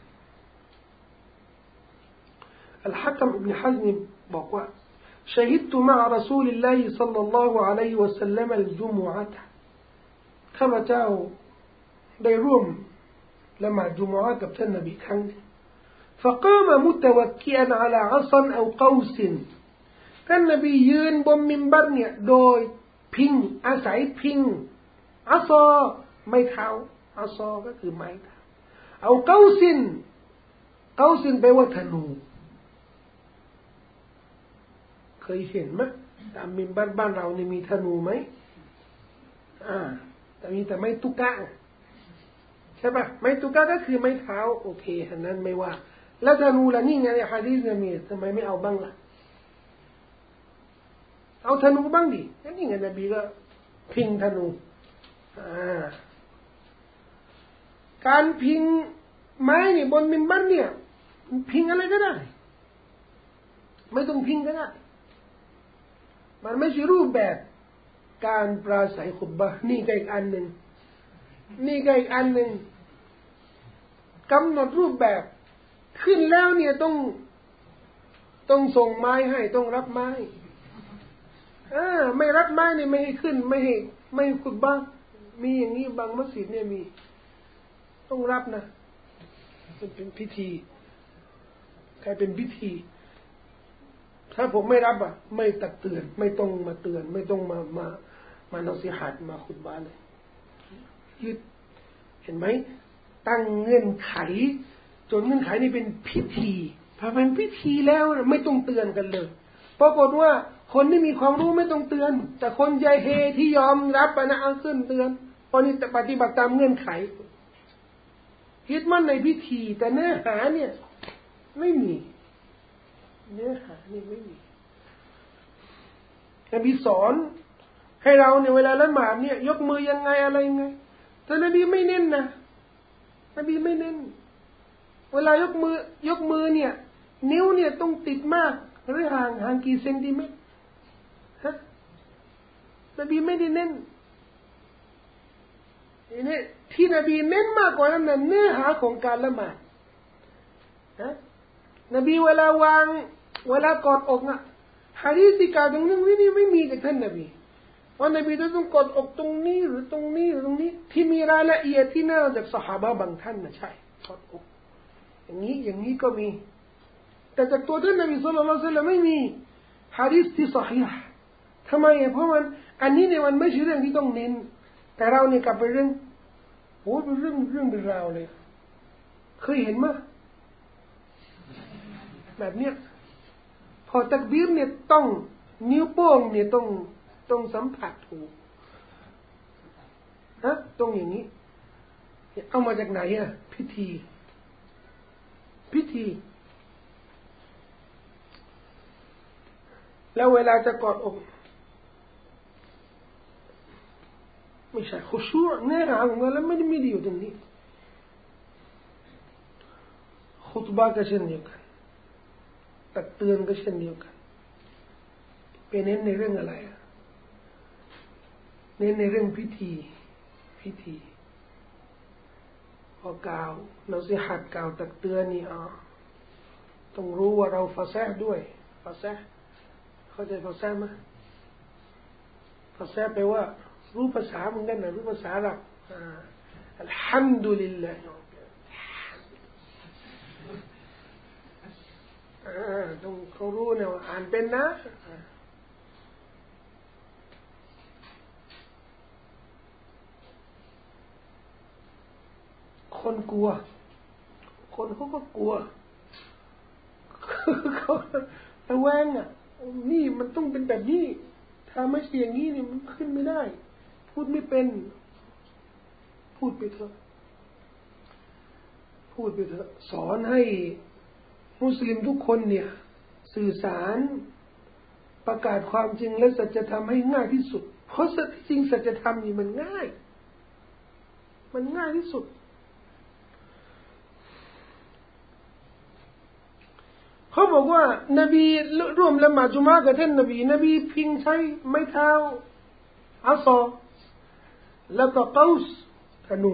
الحكم ابن حزم بقى شهدت مع رسول الله صلى الله عليه وسلم الجمعة كما جاءوا ได้ร่วมละหมาดจุมอะห์กับท่านนบีครั้ง فقام متوكئا على عصا أو قوس ท่านนบียืนบนมิมบัรเนี่ยโดยพิงอาศัยพิงอัศอไม้เท้าอัศอก็คือไม้เท้าเอาเก้าสินแปลว่าธนูเคยเห็นไหมตามมิมบัรบ้านเรานี่มีธนูไหมแต่มีแต่ไม้ตุกะใช่ป่ะไม้ตุกะก็คือไม้เท้าโอเคอันนั้นไม่ว่าแล้วธนูล่ะนี่ไงในหะดีษเนี่ยมีทำไมไม่เอาบ้างล่ะเอาธนูบ้างดินี่ไงนบีก็พิงธนูการพิงไม้เนี่ยบนมิมบัรเนี่ยพิงอะไรก็ได้ไม่ต้องพิงก็ได้มันไม่ใช่รูปแบบการปราศัยขุตบะห์นี่ก็อีกอันหนึ่งกำหนดรูปแบบขึ้นแล้วเนี่ยต้องส่งไม้ให้ต้องรับไม้ไม่รับไม้เนี่ยไม่ให้ขึ้นไม่ให้ขุตบะห์มีอย่างนี้บางมัสยิดเนี่ยมีต้องรับนะเป็นพิธีใครเป็นพิธีถ้าผมไม่รับไม่ตักเตือนไม่ต้องมาเตือนไม่ต้องมานัสิฮัตมาขุตบะห์เลยยึดเห็นไหมตั้งเงื่อนไขจนเงื่อนไขนี้เป็นพิธีพอเป็นพิธีแล้วไม่ต้องเตือนกันเลยปรากฏว่าคนที่มีความรู้ไม่ต้องเตือนแต่คนใจเฮที่ยอมรับนะเอาขึ้นเตือนเพราะนี่ปฏิบัติตามเงื่อนไขยึดมั่นในพิธีแต่เนื้อหาเนี่ยไม่มีเนื้อหานี่ไม่มีนบีสอนให้เราเนี่ยเวลาละหมาดเนี่ยยกมือยังไงอะไรยังไงแต่นบีไม่เน้นนะนบีไม่เน้นเวลายกมือเนี่ยนิ้วเนี่ยต้องติดมากหรือห่างกี่เซนติเมตรฮะนบีไม่ได้เน้นนี่ที่นบีเน้นมากกว่านั้นเนื้อหาของการละหมาดนะนบีเวลากอดอกนะหะดีษที่กล่าวถึงเรื่องนี้ไม่มีกับท่านนบีว่านบีต้องกอดอกตรงนี้หรือตรงนี้หรือตรงนี้ที่มีรายละเอียดที่น่าจากซอฮาบะห์บางท่านนะใช่กอดอกอย่างนี้ก็มีแต่จากตัวท่านนบีศ็อลลัลลอฮุอะลัยฮิวะซัลลัมไม่มีหะดีษที่ศอฮีฮ์ทำไมเพราะอันนี้เนี่ยมันไม่ใช่เรื่องที่ต้องเน้นแต่เราเนี่ยกลับไปเรื่องเป็นเรื่องเป็นราวเลยเคยเห็นมั้ยแบบเนี้ยพอตักบีรเนี่ยต้องนิ้วโป้งเนี่ยต้องสัมผัสถูกต้องอย่างนี้เอามาจากไหนพิธีแล้วเวลาจะกอดอกไม่ใช่ขุชูอ์เนื้อหาของมันแล้วไม่ได้อยู่ตรงนี้ขุตบะห์ก็เช่นเดียวกันตักเตือนก็เช่นเดียวกันเป็นเน้นในเรื่องอะไรเน้นในเรื่องพิธีพอกล่าวเราสิหัดกล่าวตักเตือนนี่ต้องรู้ว่าเราฟาซะห์ด้วยฟาซะห์เข้าใจฟาซะห์มั้ยฟาซะห์แปลว่ารู้ภาษาเหมือนกันนะรู้ภาษาอาหรับอัลฮัมดุลิลลาห์ต้องเขารู้นะว่าอ่านเป็นนะคนกลัวคนเขาก็กลัวเขาระแวงนี่มันต้องเป็นแบบนี้ถ้าไม่ใช่อย่างนี้นี่มันขึ้นไม่ได้พูดไม่เป็นพูดไปเถอะสอนให้มุสลิมทุกคนเนี่ยสื่อสารประกาศความจริงและสัจธรรมให้ง่ายที่สุดเพราะจริงสัจธรรมนี่มันง่ายที่สุดเขาบอกว่านบีร่วมละหมาดจุมอะห์กับท่านนบีพิงใช้ไม้เท้าอัศอแล้วก็กอสธนู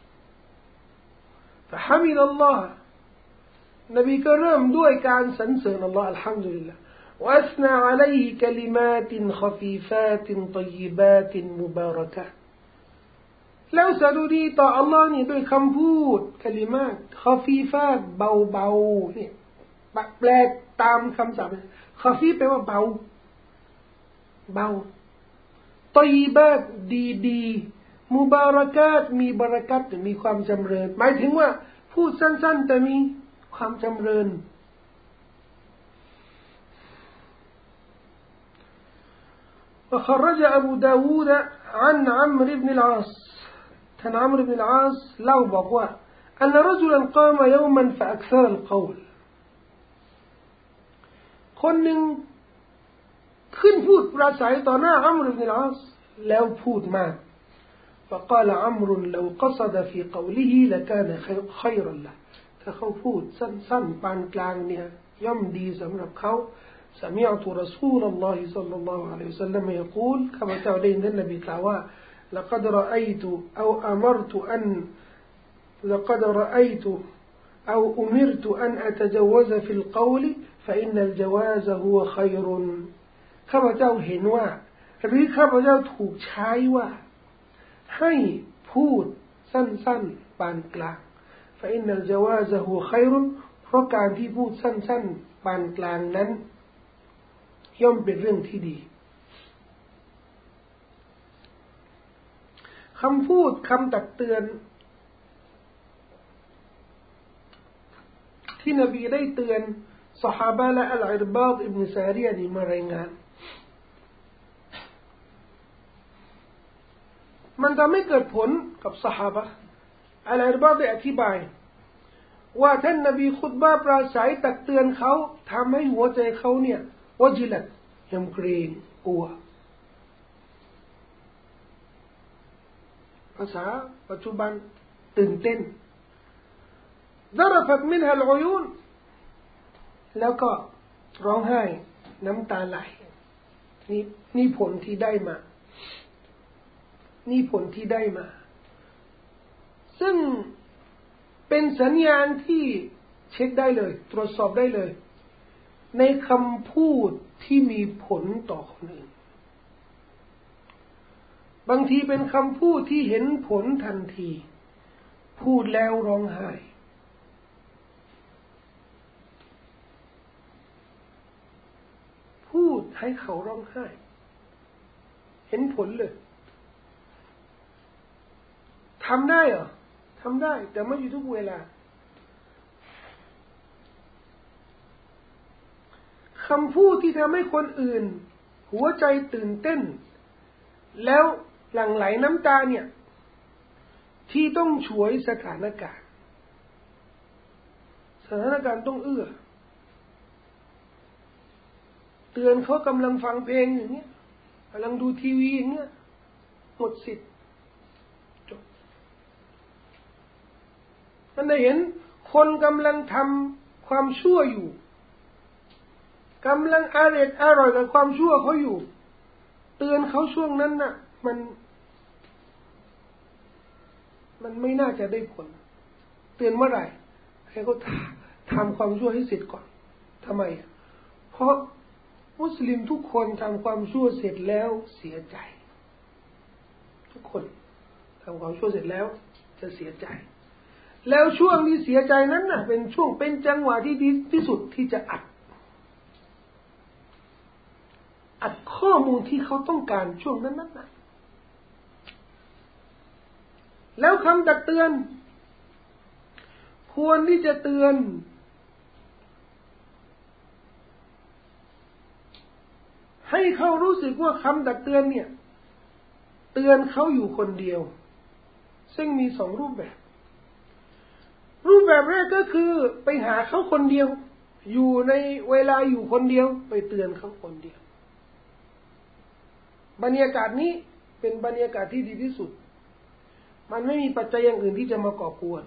فحمد الله นบีก็เริ่มด้วยการสรรเสริญอัลลอฮ์อัลฮัมดุลิลลาห์وأثنى عليه كلمات خفيفات طيبات مباركة แล้วสดุดีต่ออัลลอฮ์นี่ด้วยคำพูดกะลิมาตคอฟีฟาตเบาๆเนี่ยแปลตามคำศัพท์คอฟีแปลว่าเบาตอยบาตดีมุบารักาตมีบารักัตมีความจำเริญหมายถึงว่าพูดสั้นๆแต่มีความจำเริญوخرج أبو داود عن عمرو بن العاص كان عمرو بن العاص له بقوا أن رجلا قام يوما فأكثر القول คนหนึ่งขึ้นพูดปราศัยต่อหน้าอัมรุบินอัลอาสแล้วพูดมาก فقال عمرو لو قصد في قوله لكان خيرا له ถ้าเขาพูดสั้นๆปานกลางเนี่ยย่อมดีสำหรับเขา سمعت رسول الله صلى الله عليه وسلم يقول كما تعلين النبي كلاوا لقد رأيت أو أمرت أن أتجوز في القول فإن الجواز هو خير ข้าพเจ้าเห็นว่าหรือข้าพเจ้าถูกใช้ว่าให้พูดสั้นๆปานกลาง فإن الجواز هو خير เพราะการที่พูดสั้นๆปานกลางนั้นย่อมเป็นเรื่องที่ดีคำพูดคำตักเตือนที่นบีได้เตือนซอฮาบะห์และอัลอิรบาฎอิบนุซาริยะห์นี่มารายงานมันทำให้เกิดผลกับซอฮาบะห์อัลอิรบาฎได้อธิบายว่าท่านนบีคุตบะห์ปราศัยตักเตือนเขาทำให้หัวใจเขาเนี่ยวะจิลัตยำเกรงกลัวภาษาปัจจุบันตื่นเต้นذرفت منها العيون แล้วก็ร้องไห้น้ำตาไหลนี่ผลที่ได้มาซึ่งเป็นสัญญาณที่เช็คได้เลยตรวจสอบได้เลยในคำพูดที่มีผลต่อคนอื่นบางทีเป็นคำพูดที่เห็นผลทันทีพูดแล้วร้องไห้พูดให้เขาร้องไห้เห็นผลเลยทำได้เหรอทำได้แต่ไม่อยู่ทุกเวลาคำพูดที่ทำให้คนอื่นหัวใจตื่นเต้นแล้วหลั่งไหลน้ำตาเนี่ยที่ต้องช่วยสถานการณ์ต้องเอื้อเตือนเขากำลังฟังเพลงอย่างเงี้ยกำลังดูทีวีอย่างเงี้ยหมดสิทธิ์จบมันได้เห็นคนกำลังทำความชั่วอยู่กำลังอร่อยกับความชั่วเขาอยู่เตือนเขาช่วงนั้นน่ะมันไม่น่าจะได้ผลเตือนเมื่อไหร่ให้เขาทำความชั่วให้เสร็จก่อนทำไมเพราะมุสลิมทุกคนทำความชั่วเสร็จแล้วเสียใจทุกคนทำความชั่วเสร็จแล้วจะเสียใจแล้วช่วงที่เสียใจนั้นน่ะเป็นจังหวะที่ดีที่สุดที่จะอัดข้อมูลที่เขาต้องการช่วงนั้นน่ะแล้วคำตักเตือนควรที่จะเตือนให้เขารู้สึกว่าคำตักเตือนเนี่ยเตือนเขาอยู่คนเดียวซึ่งมีสองรูปแบบแรกก็คือไปหาเขาคนเดียวอยู่ในเวลาอยู่คนเดียวไปเตือนเขาคนเดียวบรรยากาศนี้เป็นบรรยากาศที่ดีที่สุดมันไม่มีปัจจัยอย่างอื่นที่จะมาก่อกวน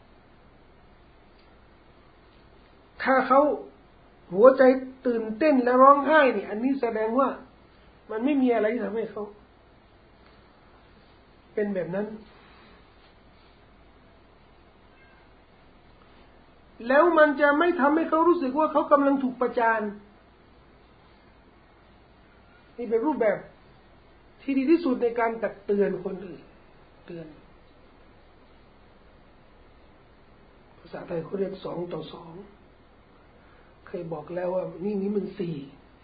ถ้าเขาหัวใจตื่นเต้นและร้องไห้เนี่ยอันนี้แสดงว่ามันไม่มีอะไรที่ทำให้เขาเป็นแบบนั้นแล้วมันจะไม่ทำให้เขารู้สึกว่าเขากำลังถูกประจานนี่เป็นรูปแบบที่ดีที่สุดในการตักเตือนคนอื่นเตือนภาษาไทยเขาเรียก2:2เคยบอกแล้วว่านี่มัน4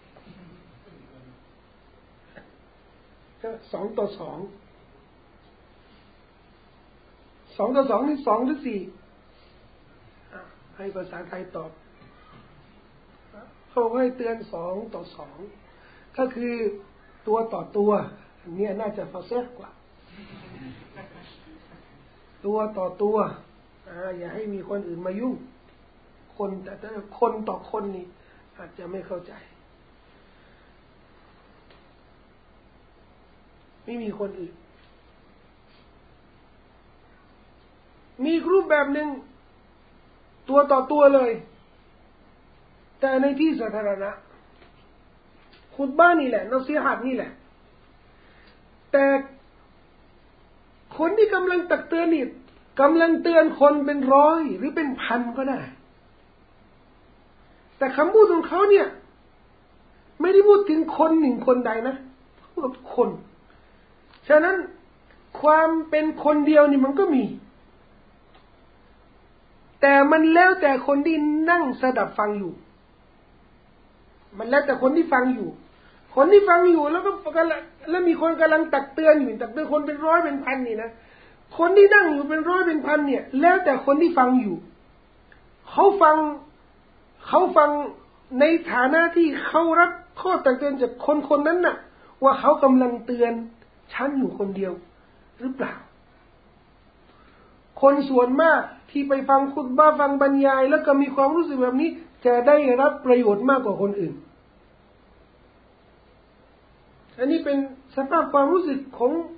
ก็2:2 2:2นี่2หรือ4ให้ภาษาไทยตอบเขาให้เตือน2:2ก็คือตัวต่อตัวอันนี้น่าจะฟาเซกว่าตัวต่อตัวอย่าให้มีคนอื่นมายุ่งคนแต่คนต่อคนนี่อาจจะไม่เข้าใจไม่มีคนอื่นมีรูปแบบหนึ่งตัวต่อตัวเลยแต่ในที่สาธารณะคุตบะห์นี่แหละนัซีฮะห์นี่แหละแต่คนที่กำลังตักเตือนนี่กำลังเตือนคนเป็นร้อยหรือเป็นพันก็ได้แต่คำพูดของเขาเนี่ยไม่ได้พูดถึงคนหนึ่งคนใดนะพูดกับคนฉะนั้นความเป็นคนเดียวนี่มันก็มีแต่มันแล้วแต่คนที่นั่งสดับฟังอยู่มันแล้วแต่คนที่ฟังอยู่คนที่ฟังอยู่แล้วมีคนกำลังตักเตือนอยู่ตักเตือนคนเป็นร้อยเป็นพันนี่นะคนที่นั่งอยู่เป็นร้อยเป็นพันเนี่ยแล้วแต่คนที่ฟังอยู่เขาฟังในฐานะที่เขารับข้อตักเตือนจากคนคนนั้นน่ะว่าเขากำลังเตือนฉันอยู่คนเดียวหรือเปล่าคนส่วนมากที่ไปฟังคุตบะห์ฟังบรรยายแล้วก็มีความรู้สึกแบบนี้จะได้รับประโยชน์มากกว่าคนอื่นอันนี้เป็นสภาพความรู้สึก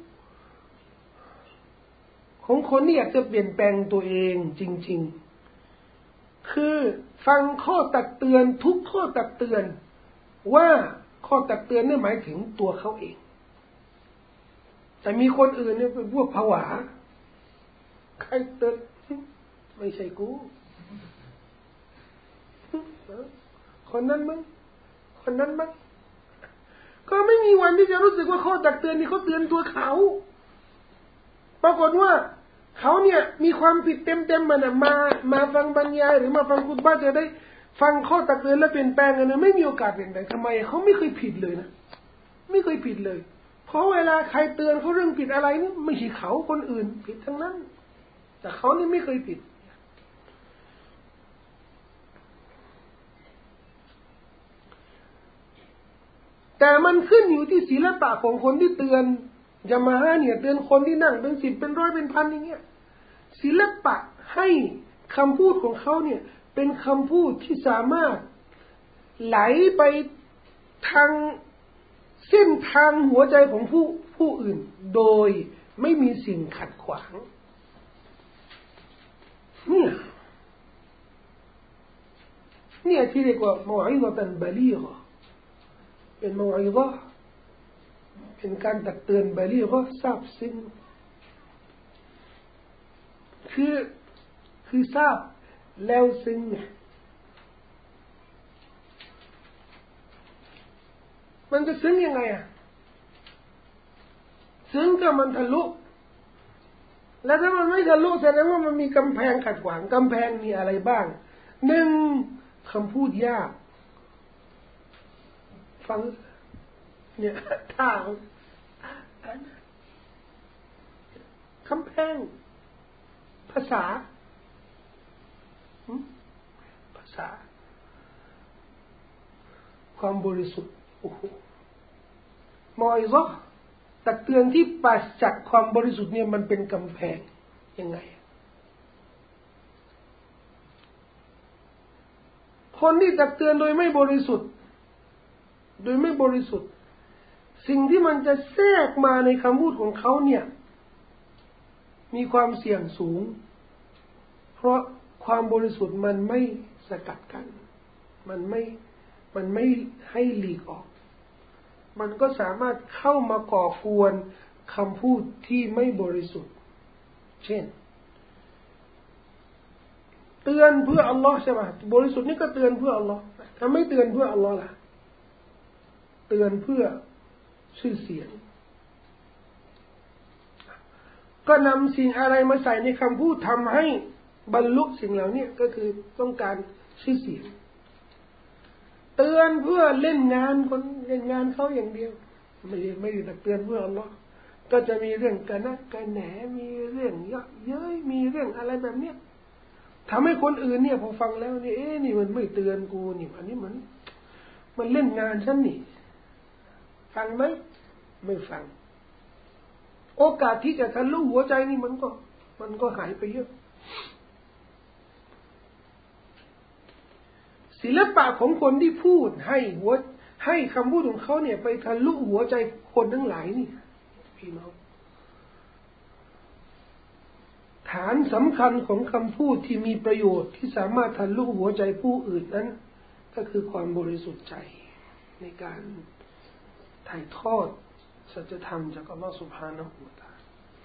ของคนที่อยากจะเปลี่ยนแปลงตัวเองจริงๆคือฟังข้อตักเตือนทุกข้อตักเตือนว่าข้อตักเตือนนี่หมายถึงตัวเขาเองแต่มีคนอื่นเนี่ยเป็นพวกผวาใครเตือนไม่ใช่กูคนนั้นมั้งคนนั้นมั้งก็ไม่มีวันที่จะรู้สึกว่าข้อตักเตือนนี่เขาเตือนตัวเขาปรากฏว่าเขาเนี่ยมีความผิดเต็มๆมาฟังบรรยายหรือมาฟังคุตบะห์จะได้ฟังข้อตักเตือนและเปลี่ยนแปลงกันเนี่ยไม่มีโอกาสเปลี่ยนแปลงทำไมเขาไม่เคยผิดเลยนะไม่เคยผิดเลยเพราะเวลาใครเตือนเขาเรื่องผิดอะไรนี่ไม่ใช่เขาคนอื่นผิดทั้งนั้นแต่เขานี่ไม่เคยผิดแต่มันขึ้นอยู่ที่ศิลปะของคนที่เตือนยามาฮะเนี่ยเตือนคนที่นั่งเป็น10เป็นร้อยเป็นพันอย่างเงี้ยศิลปะให้คำพูดของเขาเนี่ยเป็นคำพูดที่สามารถไหลไปทางเส้นทางหัวใจของผู้อื่นโดยไม่มีสิ่งขัดขวางเนี่ยที่เรียกว่ามออิซะตันบะลีฆะเป็นมออิซะห์เป็นการตักเตือนบะลีฆะห์ซาบซึ้งคือทราบแล้วซึ้งมันจะซึ้งยังไงอ่ะซึ้งก็มันทะลุแล้วถ้ามันไม่ทะลุแสดงว่ามันมีกำแพงขัดขวางกำแพงมีอะไรบ้างหนึ่งคำพูดยากฟังเนี่ยท่าคำแพงภาษาความบริสุทธิ์โอ้โหมออิซะห์ตักเตือนที่ปราศจากความบริสุทธิ์เนี่ยมันเป็นกำแพงยังไงคนที่ตักเตือนโดยไม่บริสุทธิ์สิ่งที่มันจะแทรกมาในคำพูดของเขาเนี่ยมีความเสี่ยงสูงเพราะความบริสุทธิ์มันไม่สกัดกันมันไม่ให้หลีกออกมันก็สามารถเข้ามาก่อกวนคำพูดที่ไม่บริสุทธิ์เช่นเตือนเพื่ออัลลอฮ์ใช่ไหมบริสุทธิ์นี่ก็เตือนเพื่ออัลลอฮ์ถ้าไม่เตือนเพื่ออัลลอฮ์ล่ะเตือนเพื่อชื่อเสียงก็นำสิ่งอะไรมาใส่ในคำพูดทำให้บรรลุสิ่งเหล่านี้ก็คือต้องการชื่อเสียงเตือนเพื่อเล่นงานคนเล่นงานเขาอย่างเดียวไม่ได้ตักเตือนเพื่ออัลลอฮ์ก็จะมีเรื่องกระนักกระแหนมีเรื่องเยอะเย้ยมีเรื่องอะไรแบบเนี้ยทำให้คนอื่นเนี่ยพอฟังแล้วนี่นี่มันไม่เตือนกูนี่อันนี้มันเล่นงานฉันนี่ฟังไหมไม่ฟังโอกาสที่จะทะลุหัวใจนี่มันก็หายไปเยอะศิลปะของคนที่พูดให้คำพูดของเขาเนี่ยไปทะลุหัวใจคนทั้งหลายนี่พี่น้องฐานสำคัญของคำพูดที่มีประโยชน์ที่สามารถทะลุหัวใจผู้อื่นนั้นก็คือความบริสุทธิ์ใจในการถ่ายทอดสัจธรรมจากอัลลอฮฺ سبحانه และ تعالى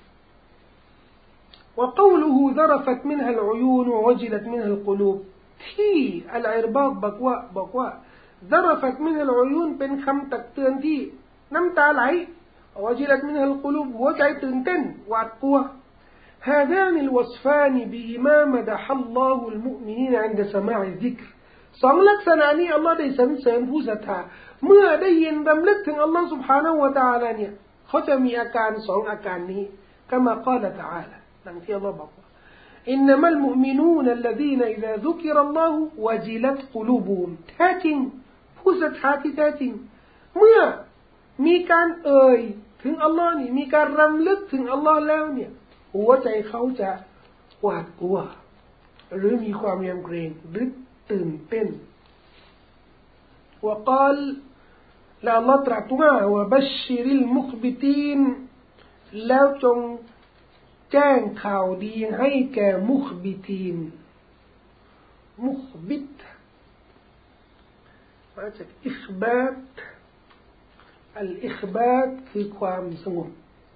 وقوله ذرفت منها العيون ووجلت منها القلوب ที่อัลอิรบาดบอกว่า ذرفت منها العيون เป็นคำตักเตือนที่น้ำตาไหล ووجلت منها القلوب หัวใจตื่นเต้นหวาดกลัว هذان الوصفان بهما مدح الله المؤمنين عند سماع الذكر สองลักษณะนี้อัลลอฮ์ได้สรรเสริญผู้ศรัทธาเมื่อได้ยินรำลึกถึงอัลลอฮ์ سبحانه และ تعالى เนี่ยเขาจะมีอาการสองอาการนี้ كما قال تعالى ดังที่อัลลอฮ์บอกว่า إنما المؤمنون الذين إذا ذكر الله وجلت قلوبهم แท้จริงผู้ศรัทธาที่แท้จริงเมื่อมีการเอ่ยถึงอัลลอฮ์นี่มีการรำลึกถึงอัลลอฮ์แล้วเนี่ยหัวใจเขาจะหวาดกลัวหรือมีความยำเกรงหรือตื่นเต้น وقال และอัลลอฮ์ตรัสว่า وبشر المخبتين แล้วจงแจ้งข่าวดีให้แก่มุขบิตีนมุขบิตมาจากอิคบาตอัลอิคบาตคือความสงบ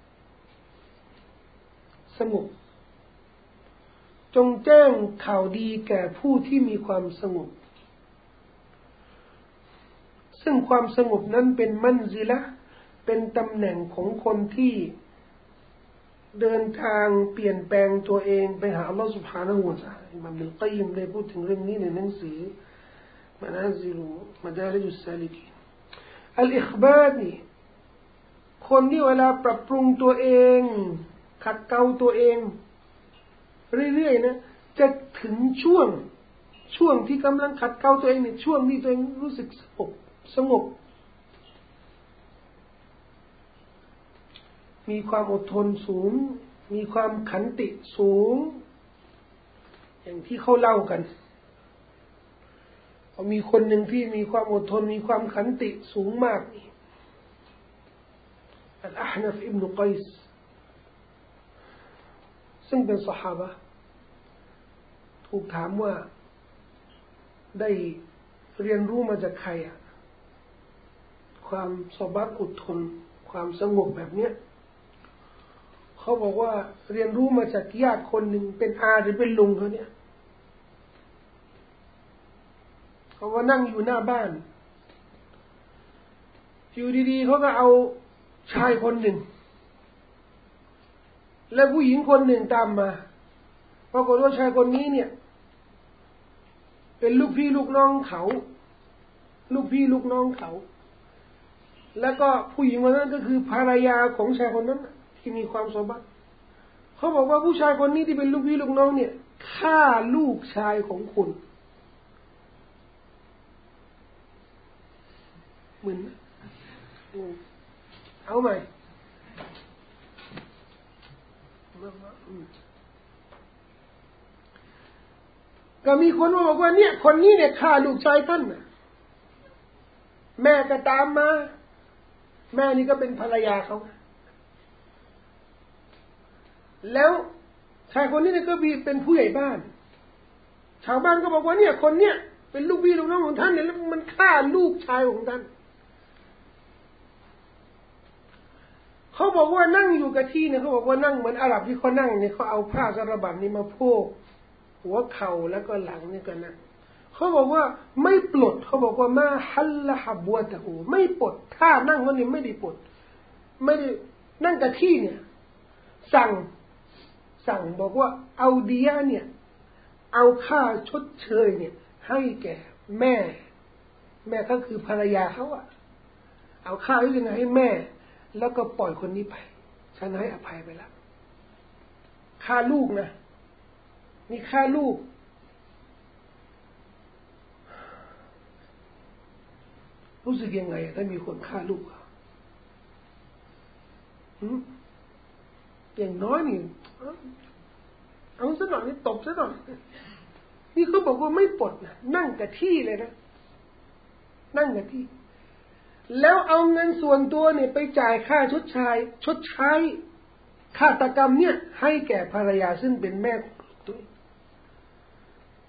จงแจ้งข่าวดีแก่ผู้ที่มีความสงบซึ่งความสงบนั้นเป็นมัญซิละห์เป็นตำแหน่งของคนที่เดินทางเปลี่ยนแปลงตัวเองไปหาอัลลอฮฺ سبحانه และ تعالى อิหม่าม อิบนุล กัยยิมได้พูดถึงเรื่องนี้ในหนังสือมะนาซิลุมะดาริจุสซาลิกีนอัลอิคบาตนี่คนที่เวลาปรับปรุงตัวเองขัดเกลาตัวเองเรื่อยๆนะจะถึงช่วงที่กำลังขัดเกลาตัวเองเนี่ยช่วงที่ตัวเองรู้สึกสงบมีความอดทนสูงมีความขันติสูงอย่างที่เขาเล่ากันมีคนหนึ่งที่มีความอดทนมีความขันติสูงมากนี่อัลอะห์นัฟอิบนุกัยส์ซึ่งเป็นซอฮาบะห์ถูกถามว่าได้เรียนรู้มาจากใครความซอบัรอดทนความสงบแบบเนี้ยเขาบอกว่าเรียนรู้มาจากญาติคนหนึ่งเป็นอาหรือเป็นลุงเขาเนี่ยเขาว่านั่งอยู่หน้าบ้านอยู่ดีๆเขาก็เอาชายคนหนึ่งและผู้หญิงคนหนึ่งตามมาปรากฏว่าชายคนนี้เนี่ยเป็นลูกพี่ลูกน้องเขาแล้วก็ผู้หญิงคนนั้นก็คือภรรยาของชายคนนั้นที่มีความสมบัติเขาบอกว่าผู้ชายคนนี้ที่เป็นลูกพี่ลูกน้องเนี่ยฆ่าลูกชายของคุณเหมือนเอาใหม่ก็มีคนบอกว่าเนี่ยคนนี้เนี่ยฆ่าลูกชายท่านนะแม่ก็ตามมาแม่นี่ก็เป็นภรรยาเขาแล้วชายคนนี้เนี่ยก็เป็นผู้ใหญ่บ้านชาวบ้านก็บอกว่าเนี่ยคนเนี่ยเป็นลูกพี่ลูกน้องของท่านเนี่ยแล้วมันฆ่าลูกชายของท่านเขาบอกว่านั่งอยู่กับที่เนี่ยเขาบอกว่านั่งเหมือนอาหรับที่เขานั่งเนี่ยเขาเอาผ้าสารบัญนี่มาโพกหัวเข่าแล้วก็หลังนี่ก็นั่งเขาบอกว่าไม่ปลดเขาบอกว่ามาฮัลละฮับวะตะหูไม่ปลดท่านั่งเขาเนี่ยไม่ได้ปลดไม่ได้นั่งกับที่เนี่ยสั่งบอกว่าเอาเดียเนี่ยเอาค่าชดเชยเนี่ยให้แก่แม่ก็คือภรรยาเขาเอาค่าที่จะให้แม่แล้วก็ปล่อยคนนี้ไปฉันให้อภัยไปแล้วฆ่าลูกนะนี่ฆ่าลูกรู้สึกยังไงถ้ามีคนฆ่าลูกอย่างน้อยนี่เอาซะหน่อยนี่ตบซะหน่อยนี่เขาบอกว่าไม่ปลดนะนั่งกับที่เลยนะนั่งกับที่แล้วเอาเงินส่วนตัวเนี่ยไปจ่ายค่าชดใช้ฆาตกรรมเนี่ยให้แก่ภรรยาซึ่งเป็นแม่ของลูกตัว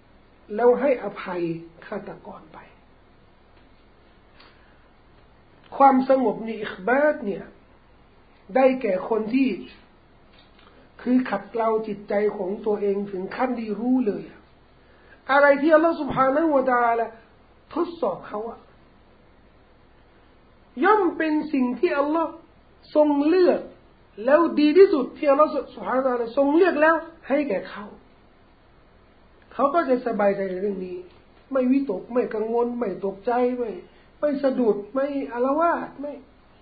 แล้วให้อภัยฆาตกรไปความสงบในอิคบาตเนี่ยได้แก่คนที่คือขัดเกลาจิตใจของตัวเองถึงขั้นที่รู้เลยอะไรที่อัลลอฮฺ سبحانه และ تعالى ทดสอบเขาย่อมเป็นสิ่งที่อัลลอฮฺทรงเลือกแล้วดีที่สุดที่อัลลอฮฺ سبحانه และ تعالى ทรงเลือกแล้วให้แก่เขาก็จะสบายใจในเรื่องนี้ไม่วิตกไม่กังวลไม่ตกใจไม่สะดุดไม่อาละวาดไม่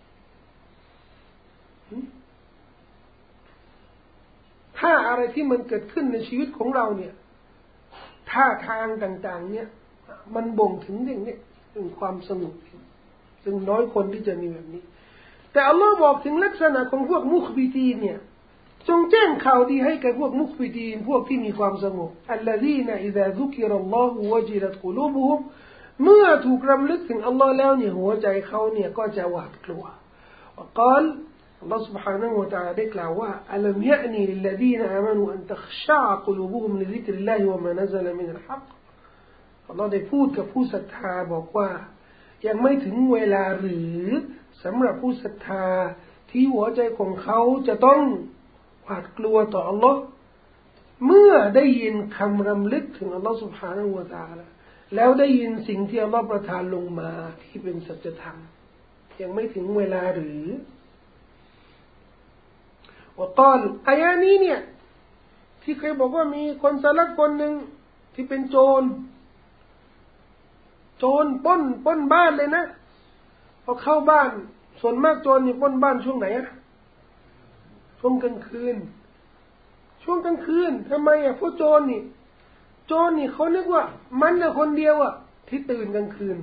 ถ้าอะไรที่มันเกิดขึ้นในชีวิตของเราเนี่ยท่าทางต่างๆเนี่ยมันบ่งถึงอย่างนี้ถึงความสงบซึ่งน้อยคนที่จะมีแบบนี้แต่อัลลอฮ์บอกถึงลักษณะของพวกมุขบิตีนเนี่ยจงแจ้งข่าวดีให้แก่พวกมุขบิตีนพวกที่มีความสงบอัลลซีนอิซาซุกิรัลลอฮุวะจิลัตกุลูบุฮุมเมื่อถูกรำลึกถึงอัลลอฮ์แล้วเนี่ยหัวใจเขาเนี่ยก็จะหวาดกลัวกล่าวAllah سبحانه وتعالى ได้กล่าวว่าอัลลัมยะนีลิลลซีนอามานูอันตัคชะกุลูบุฮุมลิซิกริลลาฮิวะมานะซะละมินัลฮักอัลลอฮ์ได้พูดกับผู้ศรัทธาบอกว่ายังไม่ถึงเวลาหรือสำหรับผู้ศรัทธาที่หัวใจของเขาจะต้องหวาดกลัวต่ออัลลอฮ์เมื่อได้ยินคำรำลึกถึงอัลลอฮ์ سبحانه และ تعالى แล้วได้ยินสิ่งที่อัลลอฮ์ประทานลงมาที่เป็นสัจธรรมยังไม่ถึงเวลาหรือกล่าวอายะนี้เนี่ยที่เคยบอกว่ามีคนสลักคนหนึ่งที่เป็นโจรปล้นบ้านเลยนะพอเข้าบ้านส่วนมากโจรนี่ปล้นบ้านช่วงไหนช่วงกลางคืนทำไมพวกโจรนี่เขานึกว่ามันน่ะคนเดียวที่ตื่นกลางคืน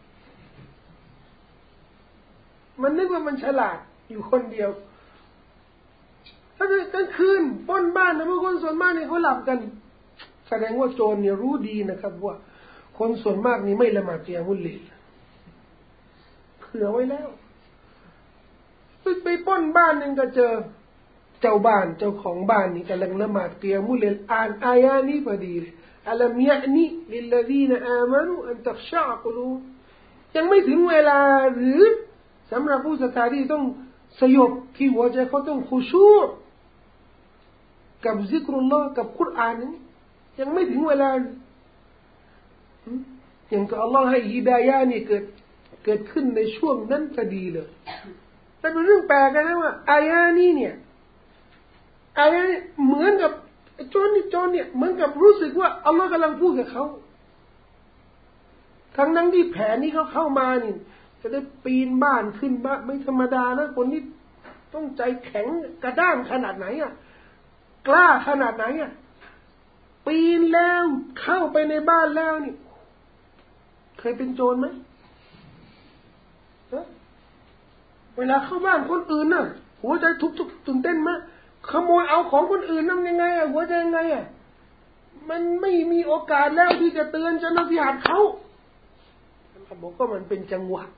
มันนึกว่ามันฉลาดอยู่คนเดียวถ้ากลางคืนปล้นบ้านนะพวกคนส่วนมากนี่เขาหลับกันแสดงว่าโจรเนี่ยรู้ดีนะครับว่าคนส่วนมากนี่ไม่ละหมาดกิยามุลเลลเผื่อไว้แล้วไปปล้นบ้านนึงก็เจอเจ้าบ้านเจ้าของบ้านนี่กำลังละหมาดกิยามุลเลลอ่านอายะนี้พอดีเลยอัลลัมยะนีลิลลซีนอามานูอันตัคชะกุลูยังไม่ถึงเวลาหรือสำหรับผู้ศรัทธาที่ต้องสยบที่หัวใจเขาต้องขุชูกับซิกรุลลอฮ์กับกุรอานนี้ยังไม่ถึงเวลาอย่างที่อัลลอฮ์ให้ฮิดายะห์นี่เกิดขึ้นในช่วงนั้นพอดีเลยแต่เป็นเรื่องแปลกนะว่าอายะนี้เนี่ยอายะนี้เหมือนกับโจรเนี่ยเหมือนกับรู้สึกว่าอัลลอฮ์กำลังพูดกับเขาทั้งนั้นที่แผนนี้เขาเข้ามานี่จะได้ปีนบ้านขึ้นบ้านไม่ธรรมดานะคนนี้ต้องใจแข็งกระด้างขนาดไหนกล้าขนาดไหนปีนแล้วเข้าไปในบ้านแล้วนี่เคยเป็นโจรไหมเวลาเข้าบ้านคนอื่นน่ะหัวใจทุกตื่นเต้นมากขโมยเอาของคนอื่นนั่นยังไงหัวใจยังไงมันไม่มีโอกาสแล้วที่จะเตือนจะนับญาติเขาบอกว่ามันเป็นจังหวะ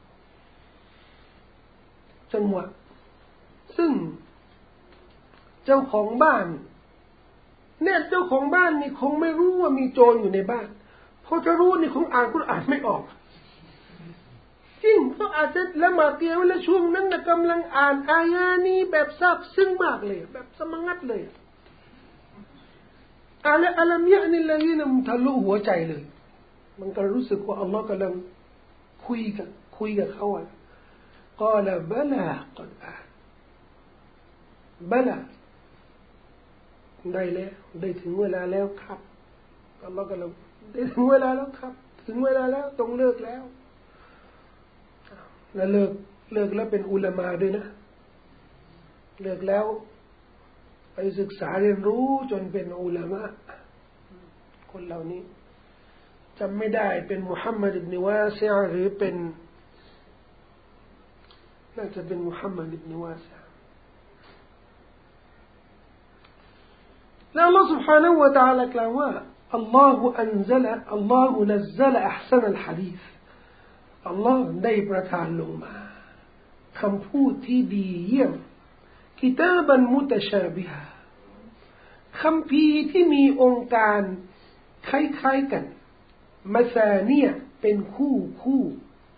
ซึ่งเจ้าของบ้านเนี่ยเจ้าของบ้านนี่คงไม่รู้ว่ามีโจรอยู่ในบ้านพอจะรู้นี่คงอ่านกุรอานไม่ออกจริงเขาอาจจะละหมาดเกียร์แล้วช่วงนั้นนะกำลังอ่านอายะนี้แบบซาบซึ้งมากเลยแบบสมังัดเลยอัลลัมยะนิลลาฮีนมันทะลุหัวใจเลยมันก็รู้สึกว่าอัลลอฮ์กำลังคุยกับเขากล่าวบลากัดอ่านบลาได้แล้วได้ถึงเวลาแล้วครับอัลลอฮ์กำลังได้ถึงเวลาแล้วครับถึงเวลาแล้วต้องเลิกแล้วแล้วเลิกแล้วเป็นอุลามะด้วยนะเลิกแล้วไปศึกษาเรียนรู้จนเป็นอุลามะคนเหล่านี้จำไม่ได้เป็นมุฮัมมัดอิบนุวาซิอะหรือเป็นน่าจะเป็นมุฮัมมัดอิบนุวาซิอะแล้วอัลลอฮฺ سبحانه และ تعالى กล่าวว่าอัลลอฮฺนัซซะลอะห์ซะนัลหะดีษอัลลอฮฺได้ประทานลงมาคำพูดที่ดีเยี่ยมกิตาบันมุตชาบิฮะคัมภีร์ที่มีองค์การคล้ายๆกันมาซาเนียเป็นคู่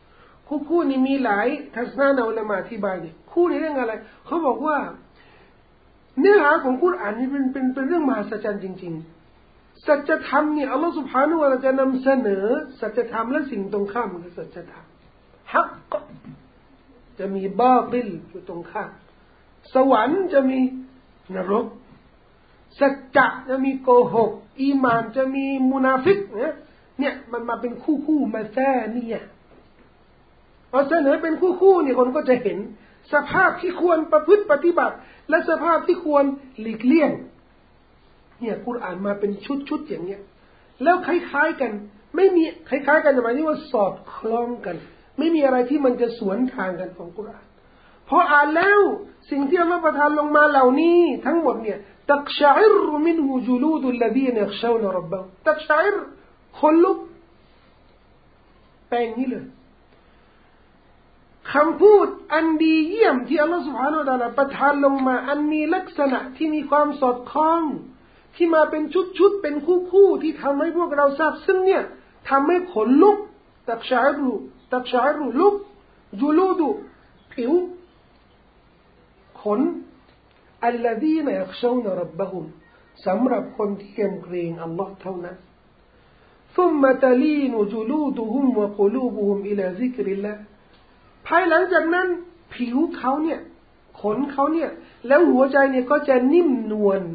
คู่นี่มีหลายทัศนะในอุลามะอธิบายเนี่ยคู่ในเรื่องอะไรเขาบอกว่าเนื้อหาของกุรอานนี่เป็นเรื่องมหัศจรรย์จริงๆสัจธรรมเนี่ยอัลลอฮฺ سبحانه และ تعالى จะนำเสนอสัจธรรมและสิ่งตรงข้ามกับสัจธรรมฮักจะมีบาติลอยู่ตรงข้ามสวรรค์จะมีนรกสัจจะจะมีโกหกอีหม่านจะมีมุนาฟิกเนี่ยมันมาเป็นคู่มาแท้เนี่ยพอเสนอเป็นคู่เนี่ยคนก็จะเห็นสภาพที่ควรประพฤติปฏิบัติและสภาพที่ควรหลีกเลี่ยงเนี่ยกุรอานมาเป็นชุดอย่างเงี้ยแล้วคล้ายๆกันไม่มีคล้ายๆกันหมายถึงว่าสอดคล้องกันไม่มีอะไรที่มันจะสวนทางกันของกุรอานพออ่านแล้วสิ่งที่อัลลอฮฺประทานลงมาเหล่านี้ทั้งหมดเนี่ยตักชะอิรมินฮุจุลูดุลลดีนยักชาวนะร็อบบะฮุตักชะอิรคนลุกแปลงนี้เลยคำพูดอันดีเยี่ยมที่อัลลอฮฺ سبحانه และ تعالى ประทานลงมาอันมีลักษณะที่มีความสอดคล้องที่มาเป็นชุดเป็นคู่ที่ทำให้พวกเราทราบซึ่งเนี่ยทำให้ขนลุกตักชะอิรลุกจูลูดุผิวขนอัลลดีนยักชาวนะร็อบบะฮุมสำหรับคนที่ยำเกรงอัลลอฮ์เท่านั้น ثم تلين جلودهم وقلوبهم إلى ذكر الله ภายหลังจากนั้นผิวเขาเนี่ยขนเขาเนี่ยแล้วหัวใจเนี่ยก็จะนิ่มนวล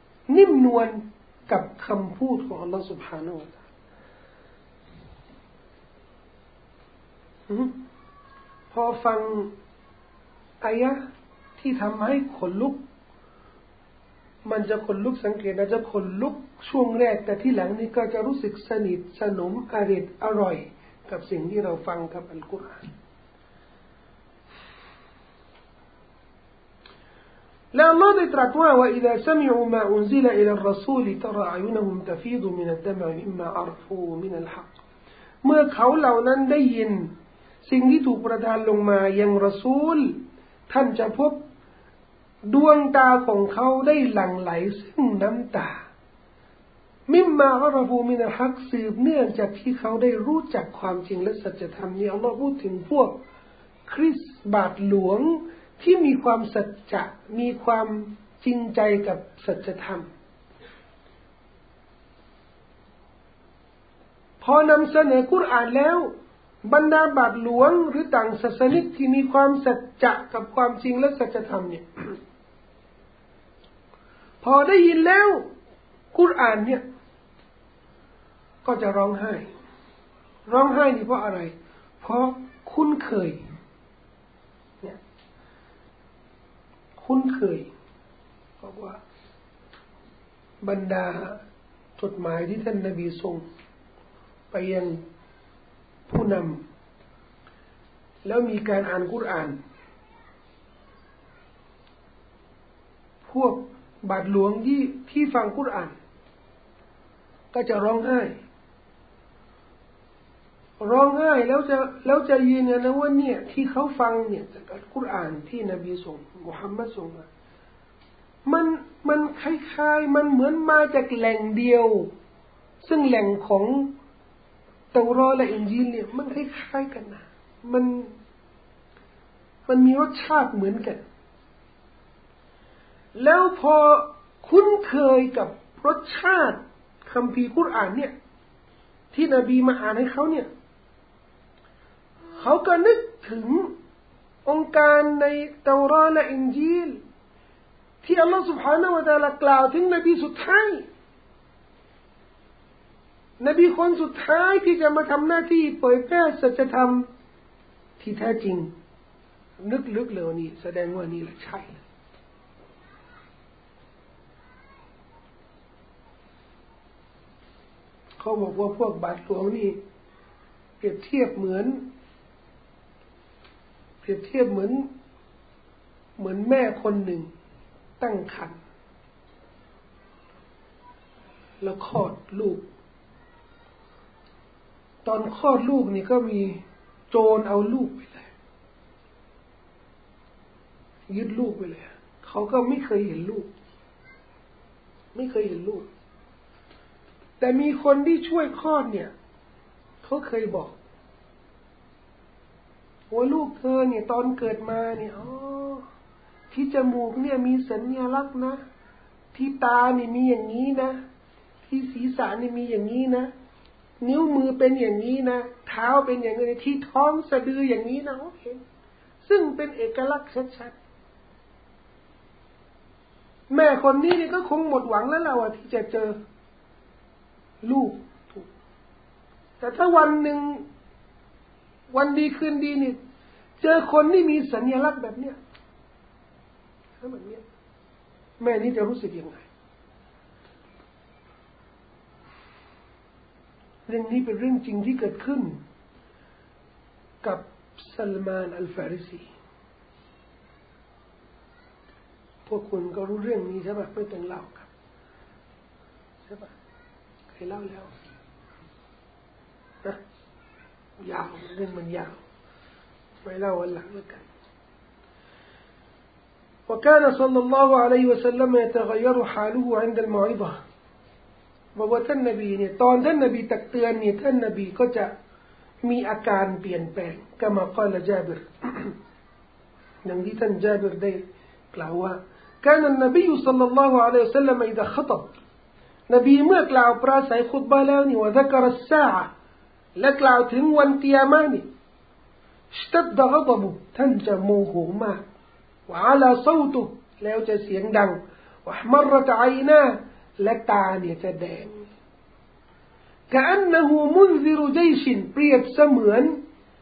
กับคำพูดของอัลลอฮฺ سبحانه และ تعالى พอฟังอายะที่ทำให้ขนลุกมันจะขนลุกสังเกตนะจะขนลุกช่วงแรกแต่ที่หลังนี่ก็จะรู้สึกสนิทสนมอร่อยกับสิ่งที่เราฟังกับอัลกุรอานแล้วอัลลอฮฺได้ตรัสว่า وإذا سمعوا ما أنزل إلى الرسول ترى أعينهم تفيض من الدمع مما عرفوا من الحق เมื่อเขาเหล่านั้นได้ยินสิ่งที่ถูกประทานลงมายังรอซูลท่านจะพบดวงตาของเขาได้หลั่งไหลซึ่งน้ำตามิมมาอัรฟูมินัลฮักสืบเนื่องจากที่เขาได้รู้จักความจริงและสัจธรรมนี่อัลลอฮฺพูดถึงพวกคริสต์บาทหลวงที่มีความสัจจะมีความจริงใจกับสัจธรรมพอนำเสนอกุรอานแล้วบรรดาบาทหลวงหรือต่างศาสนิกที่มีความสัจจะกับความจริงและสัจธรรมเนี่ยพอได้ยินแล้วกุรอานเนี่ยก็จะร้องไห้นี่เพราะอะไรเพราะคุ้นเคยเนี่ยคุ้นเคยเพราะว่าบรรดาจดหมายที่ท่านนบีส่งไปยังผู้นำแล้วมีการอ่านกุรอานพวกบาทหลวงที่ฟังกุรอานก็จะร้องไห้แล้วจะยืนยันนะว่าเนี่ยที่เขาฟังเนี่ยจากอัลกุรอานที่นบีส่งมุฮัมมัดส่งมามันคล้ายๆมันเหมือนมาจากแหล่งเดียวซึ่งแหล่งของเตารอและอินจีลเนี่ยมันคล้ายๆกันนะมันมีรสชาติเหมือนกันแล้วพอคุ้นเคยกับรสชาติคัมภีร์กุรอานเนี่ยที่นบีมาอ่านให้เขาเนี่ยเขาก็นึกถึงองค์การในเตารอและอินจีลที่อัลลอฮฺ سبحانه และ تعالى กล่าวถึงนบีสุดท้ายนบีคนสุดท้ายที่จะมาทำหน้าที่เผยแพร่สัจธรรมที่แท้จริงนึกลึกเลยนี่แสดงว่านี่แหละใช่เขาบอกว่าพวกบาทหลวงนี่เปรียบเทียบเหมือนแม่คนหนึ่งตั้งครรภ์แล้วคลอดลูกตอนคลอดลูกนี่ก็มีโจรเอาลูกไปเลยยึดลูกไปเลยเขาก็ไม่เคยเห็นลูกแต่มีคนที่ช่วยคลอดเนี่ยเขาเคยบอกว่าลูกเธอเนี่ยตอนเกิดมาเนี่ยที่จมูกเนี่ยมีสัญลักษณ์นะที่ตาเนี่ยมีอย่างนี้นะที่ศีรษะนี่มีอย่างนี้นะนิ้วมือเป็นอย่างนี้นะเท้าเป็นอย่างนี้ที่ท้องสะดืออย่างนี้นะโอเคซึ่งเป็นเอกลักษณ์ชัดๆแม่คนนี้นี่ก็คงหมดหวังแล้วเราที่จะเจอลูกถูกแต่ถ้าวันหนึ่งวันดีคืนดีนี่เจอคนที่มีสัญลักษณ์แบบเนี้ยแบบเนี้ยแม่นี่จะรู้สึกยังไงเรื่องนี้เป็นเรื่องจริงที่เกิดขึ้นกับซัลมานอัลฟาริซีพวกคุณก็รู้เรื่องนี้ใช่ไหมไม่ต้องเล่าครับใช่ปะเคยเล่าแล้วนะยาวเรื่องมันยาวไม่เล่าวันหลังแล้วกัน وكان صلى الله عليه وسلم يتغير حاله عند الموعظة บอกว่าท่านนบีเนี่ยตอนท่านนบีตักเตือนเนี่ยท่านนบีก็จะมีอาการเปลี่ยนแปลงกามากล่าวจาบิรดังที่ท่านจาบิรได้กล่าวว่า كان النبي صلى الله عليه وسلم إذا خطب นบีเมื่อกล่าวปราศัยคุตบะห์แล้วนี่ว่า ذكر الساعة และกล่าวถึงวันกิยามะห์นี่ اشتد غضبه ท่านจะโมโหมาก وعلى صوته แล้วจะเสียงดัง واحمرت عيناه และตาเนี่ยจะแดง كأنه منذر جيش เปรียบเสมือน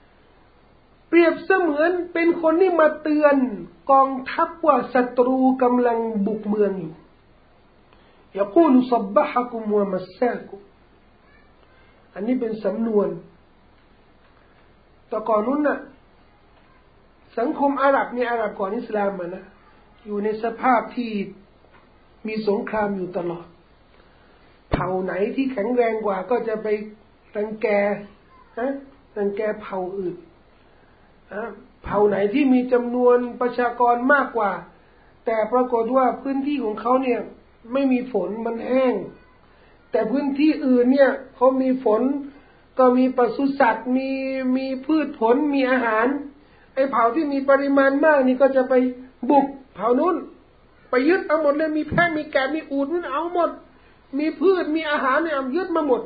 เป็นคนที่มาเตือนกองทัพว่าศัตรูกำลังบุกเมืองอยู่ يقول صبحكم ومساكم อันนี้เป็นสำนวนแต่ก่อนนู้นน่ะสังคมอาหรับเนี่ยอาหรับก่อนอิสลามนะอยู่ในสภาพที่มีสงครามอยู่ตลอดเผ่าไหนที่แข็งแรงกว่าก็จะไปรังแกเผ่าอื่นเผ่าไหนที่มีจำนวนประชากรมากกว่าแต่ปรากฏว่าพื้นที่ของเขาเนี่ยไม่มีฝนมันแห้งแต่พื้นที่อื่นเนี่ยเขามีฝนก็มีปศุสัตว์มีพืชผลมีอาหารไอ้เผ่าที่มีปริมาณมากนี่ก็จะไปบุกเผ่านู้นไปยึดเอาหมดเลยมีแพะมีแกะมีอูฐนั่นเอาหมดมีพืชมีอาหารเนี่ยยึดมาหมด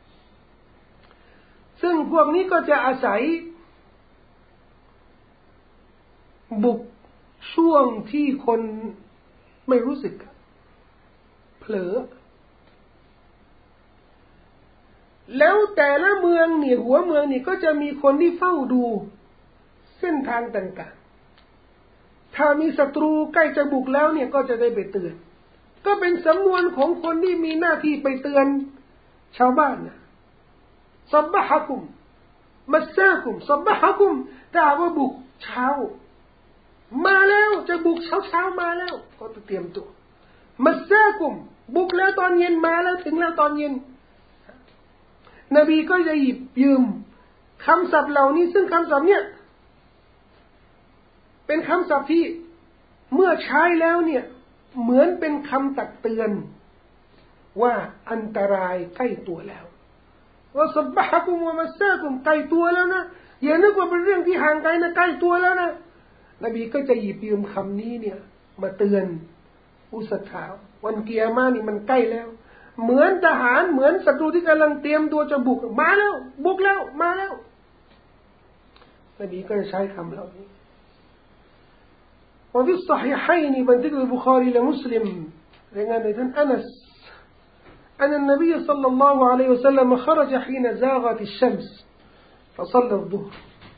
ซึ่งพวกนี้ก็จะอาศัยบุกช่วงที่คนไม่รู้สึกเผลอแล้วแต่ละเมืองเนี่ยหัวเมืองนี่ก็จะมีคนที่เฝ้าดูเส้นทางต่างๆถ้ามีศัตรูใกล้จะบุกแล้วเนี่ยก็จะได้ไปเตือนก็เป็นสำนวนของคนที่มีหน้าที่ไปเตือนชาวบ้านนะซับบะฮะกุมมัสซากุมซับบะฮะกุมถ้าว่าบุกเช้ามาแล้วจะบุกเช้ามาแล้วก็ต้องเตรียมตัวมัสซากุมบุกแล้วตอนเย็นมาแล้วถึงแล้วตอนเย็นนบีก็จะหยิบยืมคำศัพท์เหล่านี้ซึ่งคำศัพท์เนี่ยเป็นคำศัพท์ที่เมื่อใช้แล้วเนี่ยเหมือนเป็นคำตักเตือนว่าอันตรายใกล้ตัวแล้วว่าซับบะฮะกุมวะมัสซากุมใกล้ตัวแล้วนะอย่านึกว่าเป็นเรื่องที่ห่างไกลนะใกล้ตัวแล้วนะนบีก็จะหยิบยืมคำนี้เนี่ยมาเตือนผู้ศรัทธาวันกิยามะห์นี่มันใกล้แล้วเหมือนทหารเหมือนศัตรูที่กำลังเตรียมตัวจะบุกมาแล้วบุกแล้วมาแล้วนบีก็จะใช้คำเหล่านี้وفي الصحيحين من ذكر البخاري لمسلم لأن أنس أن النبي صلى الله عليه وسلم خرج حين زاغت الشمس فصلى الظهر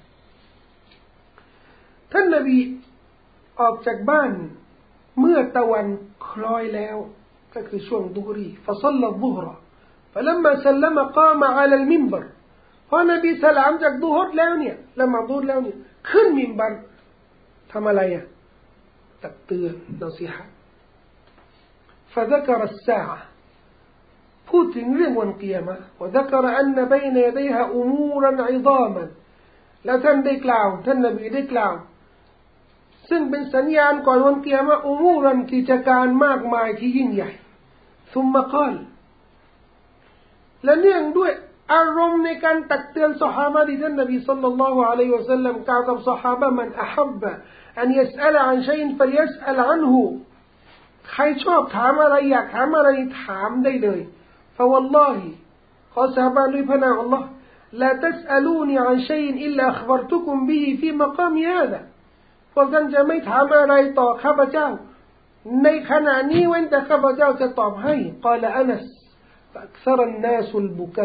ท่านนบีออกจากบ้านเมื่อตะวันคล้อยแล้วก็คือช่วงดุฮรี فصلى الظهر فلما سلم قام على المنبر พอนบีสลามจากดุฮรแล้วเนี่ยละหมาดดุฮรแล้วเนี่ยขึ้นมิมบัรทำอะไรอ่ะตักเตือนนอซีฮะห์ فذكر الساعة พูดถึงเรื่องวันกิยามะห์ وذكر أن بين يديها أمورا عظاما แล้วท่านได้กล่าวท่านนบีได้กล่าวซึ่งเป็นสัญญาณก่อนวันกิยามะห์อุมูรันกิจการมากมายที่ยิ่งใหญ่ ثم قال และเนื่องด้วยอารมณ์ในการตักเตือนซอฮาบะห์ที่ท่านนบีศ็อลลัลลอฮุอะลัยฮิวะซัลลัมกล่าวกับซอฮาบะห์มันอะฮับบะอันยัสอัลอันชัยฟัลยัสอัลอันฮุใครชอบถามอะไรอยากถามอะไรถามได้เลยฟะวัลลอฮิขอสาบานด้วยพระนามอัลลอฮ์ลาตัสอัลูนีอันชัยอิลลาอัคบัรตุกุมบิฮิฟีมะกามิฮาซาพวกท่านจะไม่ถามอะไรต่อข้าพเจ้าในขณะนี้เว้นแต่ข้าพเจ้าจะตอบให้กล่าวอานัสอักษรนันาสุลบุกะ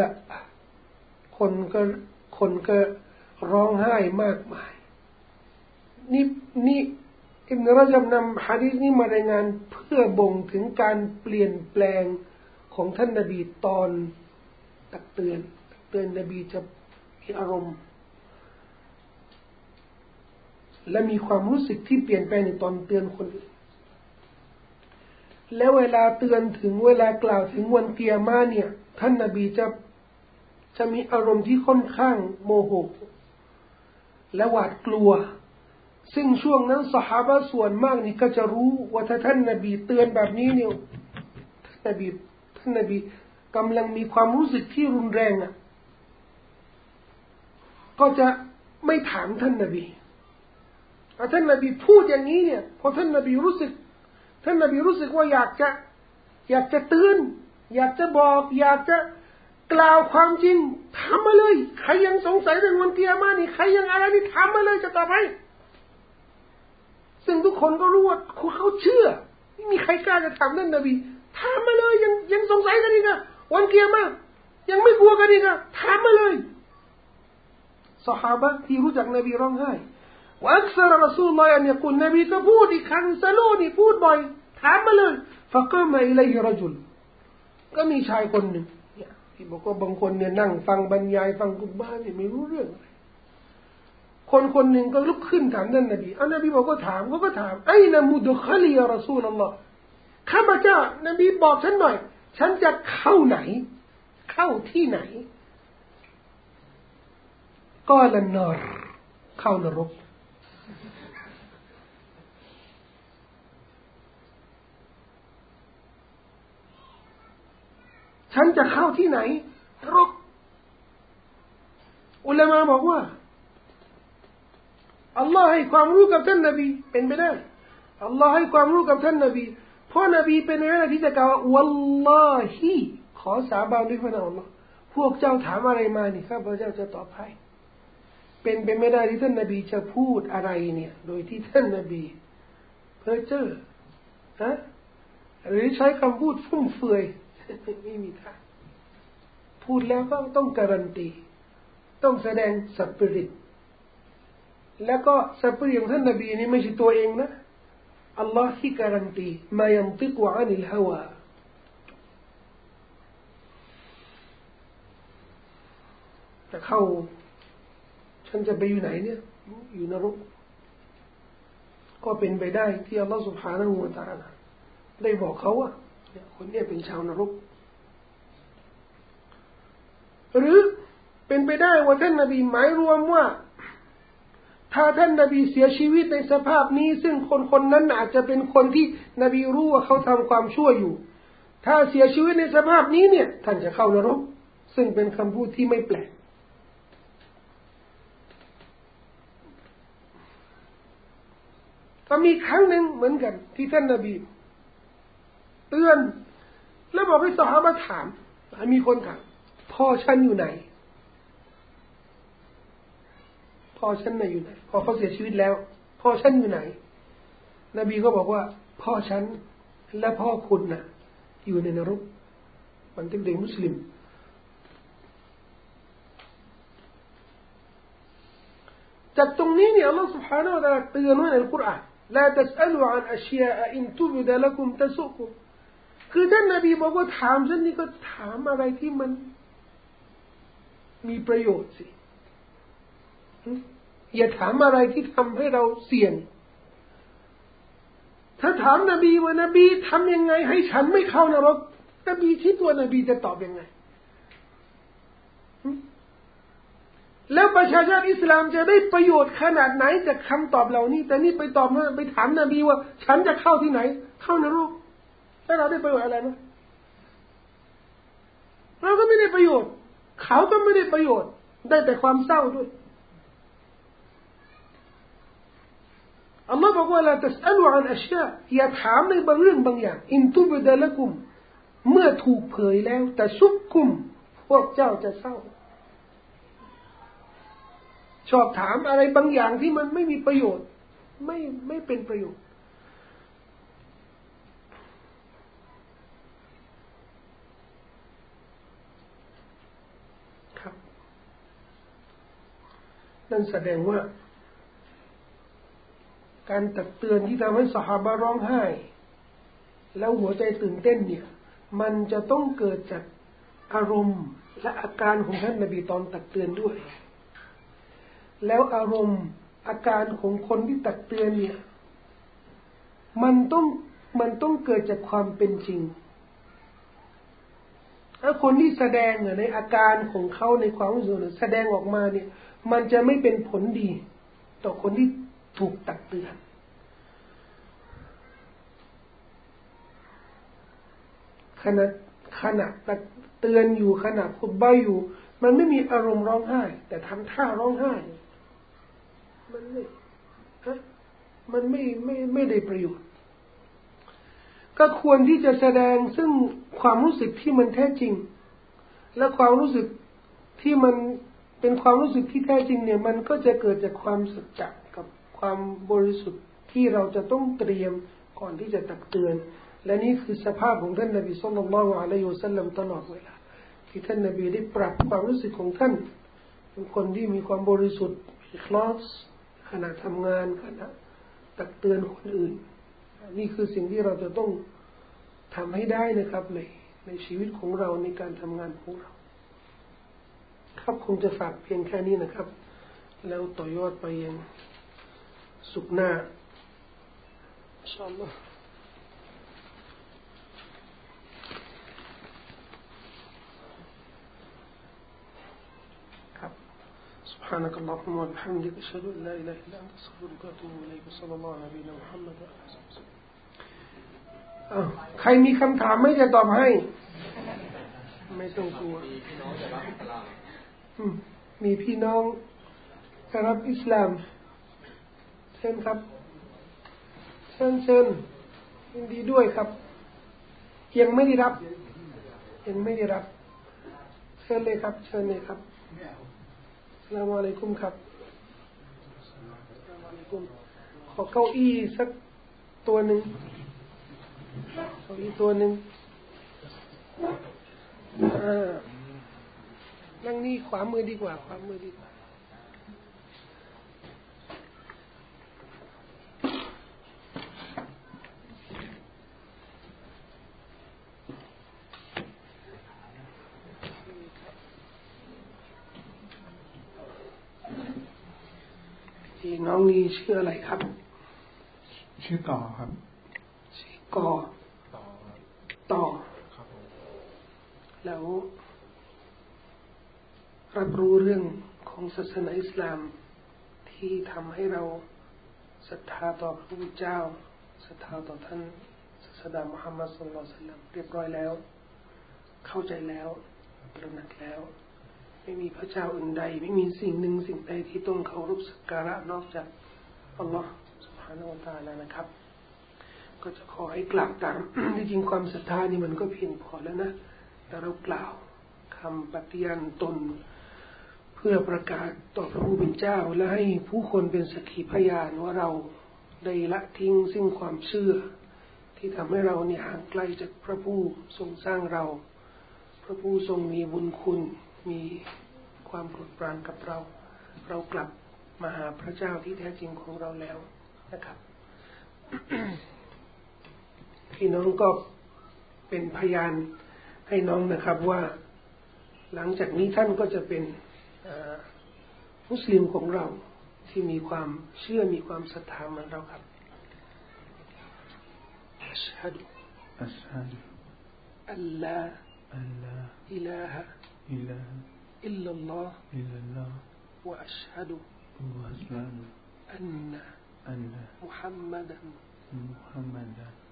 คนก็ร้องไห้มากมายนี่อิบนุรญับนำหะดีษนี้มารายงานเพื่อบ่งถึงการเปลี่ยนแปลงของท่านนบีตอนตักเตือนนบีจะมีอารมณ์และมีความรู้สึกที่เปลี่ยนแปลงในตอนเตือนคนอื่นแล้วเวลาเตือนถึงเวลากล่าวถึงวันกิยามะห์เนี่ยท่านนบีจะมีอารมณ์ที่ค่อนข้างโมโหและหวาดกลัวซึ่งช่วงนั้นซอฮาบะห์ส่วนมากนี่ก็จะรู้ว่าถ้าท่านนบีเตือนแบบนี้เนี่ยท่านนบีกำลังมีความรู้สึกที่รุนแรงอ่ะก็จะไม่ถามท่านนบีท่านนบีพูดอย่างนี้เนี่ยพอท่านนบีรู้สึกว่าอยากจะเตือนอยากจะบอกอยากจะกล่าวความจริงถามมาเลยใครยังสงสัยเรื่องวันกิยามะห์นี่ใครยังอะไรนี่ถามมาเลยจะตอบให้ซึ่งทุกคนก็รู้ว่าเขาเชื่อไม่มีใครกล้าจะถามท่านนบีถามมาเลยยังสงสัยกันอีกอ่ะวันกิยามะห์ยังไม่กลัวกันอีกอ่ะถามมาเลยซอฮาบะห์ที่รู้จักนบีร้องไห้ว่าอักษรรอซูลุลลอฮ์อันยะกูลนบีก็พูดอีกครั้งซะโลนี่พูดบ่อยถามมาเลยฟะกามะอิลัยฮิรจุลก็มีชายคนหนึ่งเนี่ยที่บอกว่าบางคนเนี่ยนั่งฟังบรรยายฟังกุตบะห์เนี่ยไม่รู้เรื่องอะไรคนหนึ่งก็ลุกขึ้นถามท่านนบีนบีบอกก็ถามไอ้นะมุดคลียารอซูลุลลอฮ์ข้าพเจ้านบีบอกฉันหน่อยฉันจะเข้าไหนเข้าที่ไหนกอลันนารเข้านรกฉันจะเข้าที่ไหนนรกอุลามะบอกว่าอัลลอฮ์ให้ความรู้กับท่านนบีเป็นไปได้อัลลอฮ์ให้ความรู้กับท่านนบีเพราะนบีเป็นอะไรที่จะกล่าววัลลอฮิขอสาบานด้วยพระนามอัลลอฮ์พวกเจ้าถามอะไรมานี่ข้าพเจ้าจะตอบให้เป็นไปไม่ได้ที่ท่านนบีจะพูดอะไรเนี่ยโดยที่ท่านนบีเพ้อเจ้อหรือใช้คำพูดฟุ่มเฟือยไม่มีทางพูดแล้วก็ต้องการันตีต้องแสดงสัพพริตแล้วก็สัพพริตของท่านนบีนี่ไม่ใช่ตัวเองนะอัลลอฮ์ที่การันตีมายันติกวะอานิลฮาวาจะเข้าฉันจะไปอยู่ไหนเนี่ยอยู่นรกก็เป็นไปได้ที่อัลลอฮ์ سبحانه และ تعالى ได้บอกเขาว่าคนนี้เป็นชาวนรกหรือเป็นไปได้ว่าท่านนบีหมายรวมว่าถ้าท่านนบีเสียชีวิตในสภาพนี้ซึ่งคนนั้นอาจจะเป็นคนที่นบีรู้ว่าเขาทำความชั่วอยู่ถ้าเสียชีวิตในสภาพนี้เนี่ยท่านจะเข้านรกซึ่งเป็นคำพูดที่ไม่แปลกก็มีครั้งหนึ่งเหมือนกันที่ท่านนบีเตือนแล้วบอกให้ซอฮาบะห์ถามมีคนถามพ่อฉันอยู่ไหนพ่อฉันน่ะอยู่ไหนพอเขาเสียชีวิตแล้วพ่อฉันอยู่ไหนนบีก็บอกว่าพ่อฉันและพ่อคุณน่ะอยู่ในนรกมันเป็นเด็กมุสลิมจากตรงนี้เนี่ยอัลลอฮฺ سبحانه และ تعالى เตือนไว้ในอัลกุรอานلا تسألوا عن أشياء إن تبد لكم تسؤكم คือท่านนบีบอกว่าถามฉันนี่ก็ถามอะไรที่มันมีประโยชน์สิอย่าถามอะไรที่ทำให้เราเสี่ยงถ้าถามนบีว่านบีทำยังไงให้ฉันไม่เข้านรกนบีคิดว่านบีจะตอบยังไงแล้วประชาชนอิสลามจะได้ประโยชน์ขนาดไหนจากคำตอบเหล่านี้แต่นี่ไปตอบไปถามนบีว่าฉันจะเข้าที่ไหนเข้านรกแล้วเราได้ประโยชน์อะไรมั้ยเราก็ไม่ได้ประโยชน์เขาก็ไม่ได้ประโยชน์ได้แต่ความเศร้าด้วยอัลลอฮ์บอกว่าลาตัสอัลอันอัชยาอย่าถามในบางเรื่องบางอย่างอินตุบดะละกุมเมื่อถูกเผยแล้วแต่ซุกกุมพวกเจ้าจะเศร้าชอบถามอะไรบางอย่างที่มันไม่มีประโยชน์ไม่เป็นประโยชน์ครับนั่นแสดงว่าการตักเตือนที่ทำให้ซอฮาบะห์ร้องไห้แล้วหัวใจตื่นเต้นเนี่ยมันจะต้องเกิดจากอารมณ์และอาการของท่านนบีตอนตักเตือนด้วยแล้วอารมณ์อาการของคนที่ตักเตือนเนี่ยมันต้องเกิดจากความเป็นจริงถ้าคนที่แสดงในอาการของเขาในความรู้สึกแสดงออกมาเนี่ยมันจะไม่เป็นผลดีต่อคนที่ถูกตักเตือนขณะตักเตือนอยู่ขณะคุตบะห์อยู่มันไม่มีอารมณ์ร้องไห้แต่ทำท่าร้องไห้มันไม่ได้ประโยชน์ก็ควรที่จะแสดงซึ่งความรู้สึกที่มันแท้จริงและความรู้สึกที่มันเป็นความรู้สึกที่แท้จริงเนี่ยมันก็จะเกิดจากความสัจจะกับความบริสุทธิ์ที่เราจะต้องเตรียมก่อนที่จะตักเตือนและนี่คือสภาพของท่านนบีศ็อลลัลลอฮุอะลัยฮิวะซัลลัมตลอดเวลาที่ท่านนบีได้ปรับความรู้สึกของท่านเป็นคนที่มีความบริสุทธิ์อิคลาสขณะทำงานขณะตักเตือนคนอื่นนี่คือสิ่งที่เราจะต้องทำให้ได้นะครับในชีวิตของเราในการทำงานของเราครับคงจะฝากเพียงแค่นี้นะครับแล้วต่อยอดไปยังสุขหน้าอินชาอัลลอฮ์سبحانك اللهم وبحمدك أشهد أن لا إله إلا أنت أستغفرك وأتوب إليك صلى الله على نبينا محمد وعلى آله وصحبه ใครมีคำถามไม่จะตอบให้ไม่ต้องกลัวมีพี่น้องจะรับอิสลามเชิญครับเชิญยินดีด้วยครับยังไม่ได้รับเชิญเลยครับเชิญเลยครับอัสลามุอะลัยกุมครับขอเก้าอี้สักตัวหนึ่งเก้าอี้ตัวหนึ่งนั่งนี่ขวามือดีกว่าน้องนี่ชื่ออะไรครับชื่อต่อครับชื่อกอต่อครับแล้วรับรู้เรื่องของศาสนาอิสลามที่ทำให้เราศรัทธาต่อพระผู้เจ้าศรัทธาต่อท่านศาสดามุฮัมมัดศ็อลลัลลอฮุอะลัยฮิวะซัลลัมเรียบร้อยแล้วเข้าใจแล้วตระหนักแล้วไม่มีพระเจ้าอื่นใดไม่มีสิ่งหนึ่งสิ่งใดที่ต้องเคารพสักการะนอกจากอัลลอฮ์ سبحانه และ تعالى นะครับก็จะขอให้กล่าวตาม ที่จริงความศรัทธานี่มันก็เพียงพอแล้วนะแต่เรากล่าวคำปฏิญาณตนเพื่อประกาศต่อพระผู้เป็นเจ้าและให้ผู้คนเป็นสักขีพยานว่าเราได้ละทิ้งซึ่งความเชื่อที่ทำให้เราเนี่ยห่างไกลจากพระผู้ทรงสร้างเราพระผู้ทรงมีบุญคุณมีความโปรดปรานกับเรากลับมาหาพระเจ้าที่แท้จริงของเราแล้วนะครับ พี่น้องก็เป็นพยานให้น้องนะครับว่าหลังจากนี้ท่านก็จะเป็นมุสลิมของเราที่มีความเชื่อมีความศรัทธาเหมือนเราครับอัชฮะดุอัลลาอิลาฮะإلا الله وأشهد أن محمدا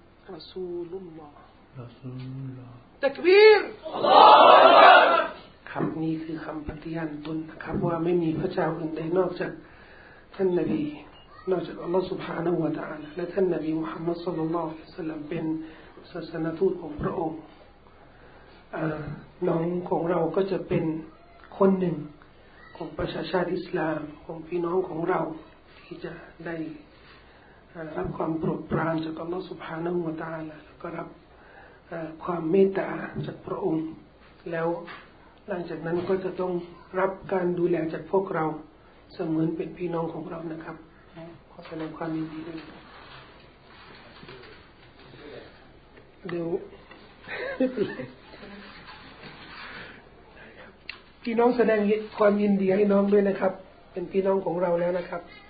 رسول الله تكبير الله أكبر คนะครับนี่คือคำปฏิญาณตนนะครับว่าไม่มีพระเจ้าอื่นใดนอกจากท่านนบีนอกจากอัลลอฮฺ سبحانه และ تعالى และท่านนบีมุฮัมมัดศ็อลลัลลอฮุอะลัยฮิวะซัลลัมเป็นศาสนทูตของพระองค์น้องของเราก็จะเป็นคนหนึ่งของประชาชาติอิสลามของพี่น้องของเราที่จะได้รับความโปรดปรานจากอัลลอฮฺ سبحانه และ تعالى แล้วก็รับความเมตตาจากพระองค์แล้วหลังจากนั้นก็จะต้องรับการดูแลจากพวกเราเสมือนเป็นพี่น้องของเรานะครับขอแสดงความยินดีด้วยเดี๋ยวพี่น้องแสดงความยินดีให้น้องด้วยนะครับเป็นพี่น้องของเราแล้วนะครับ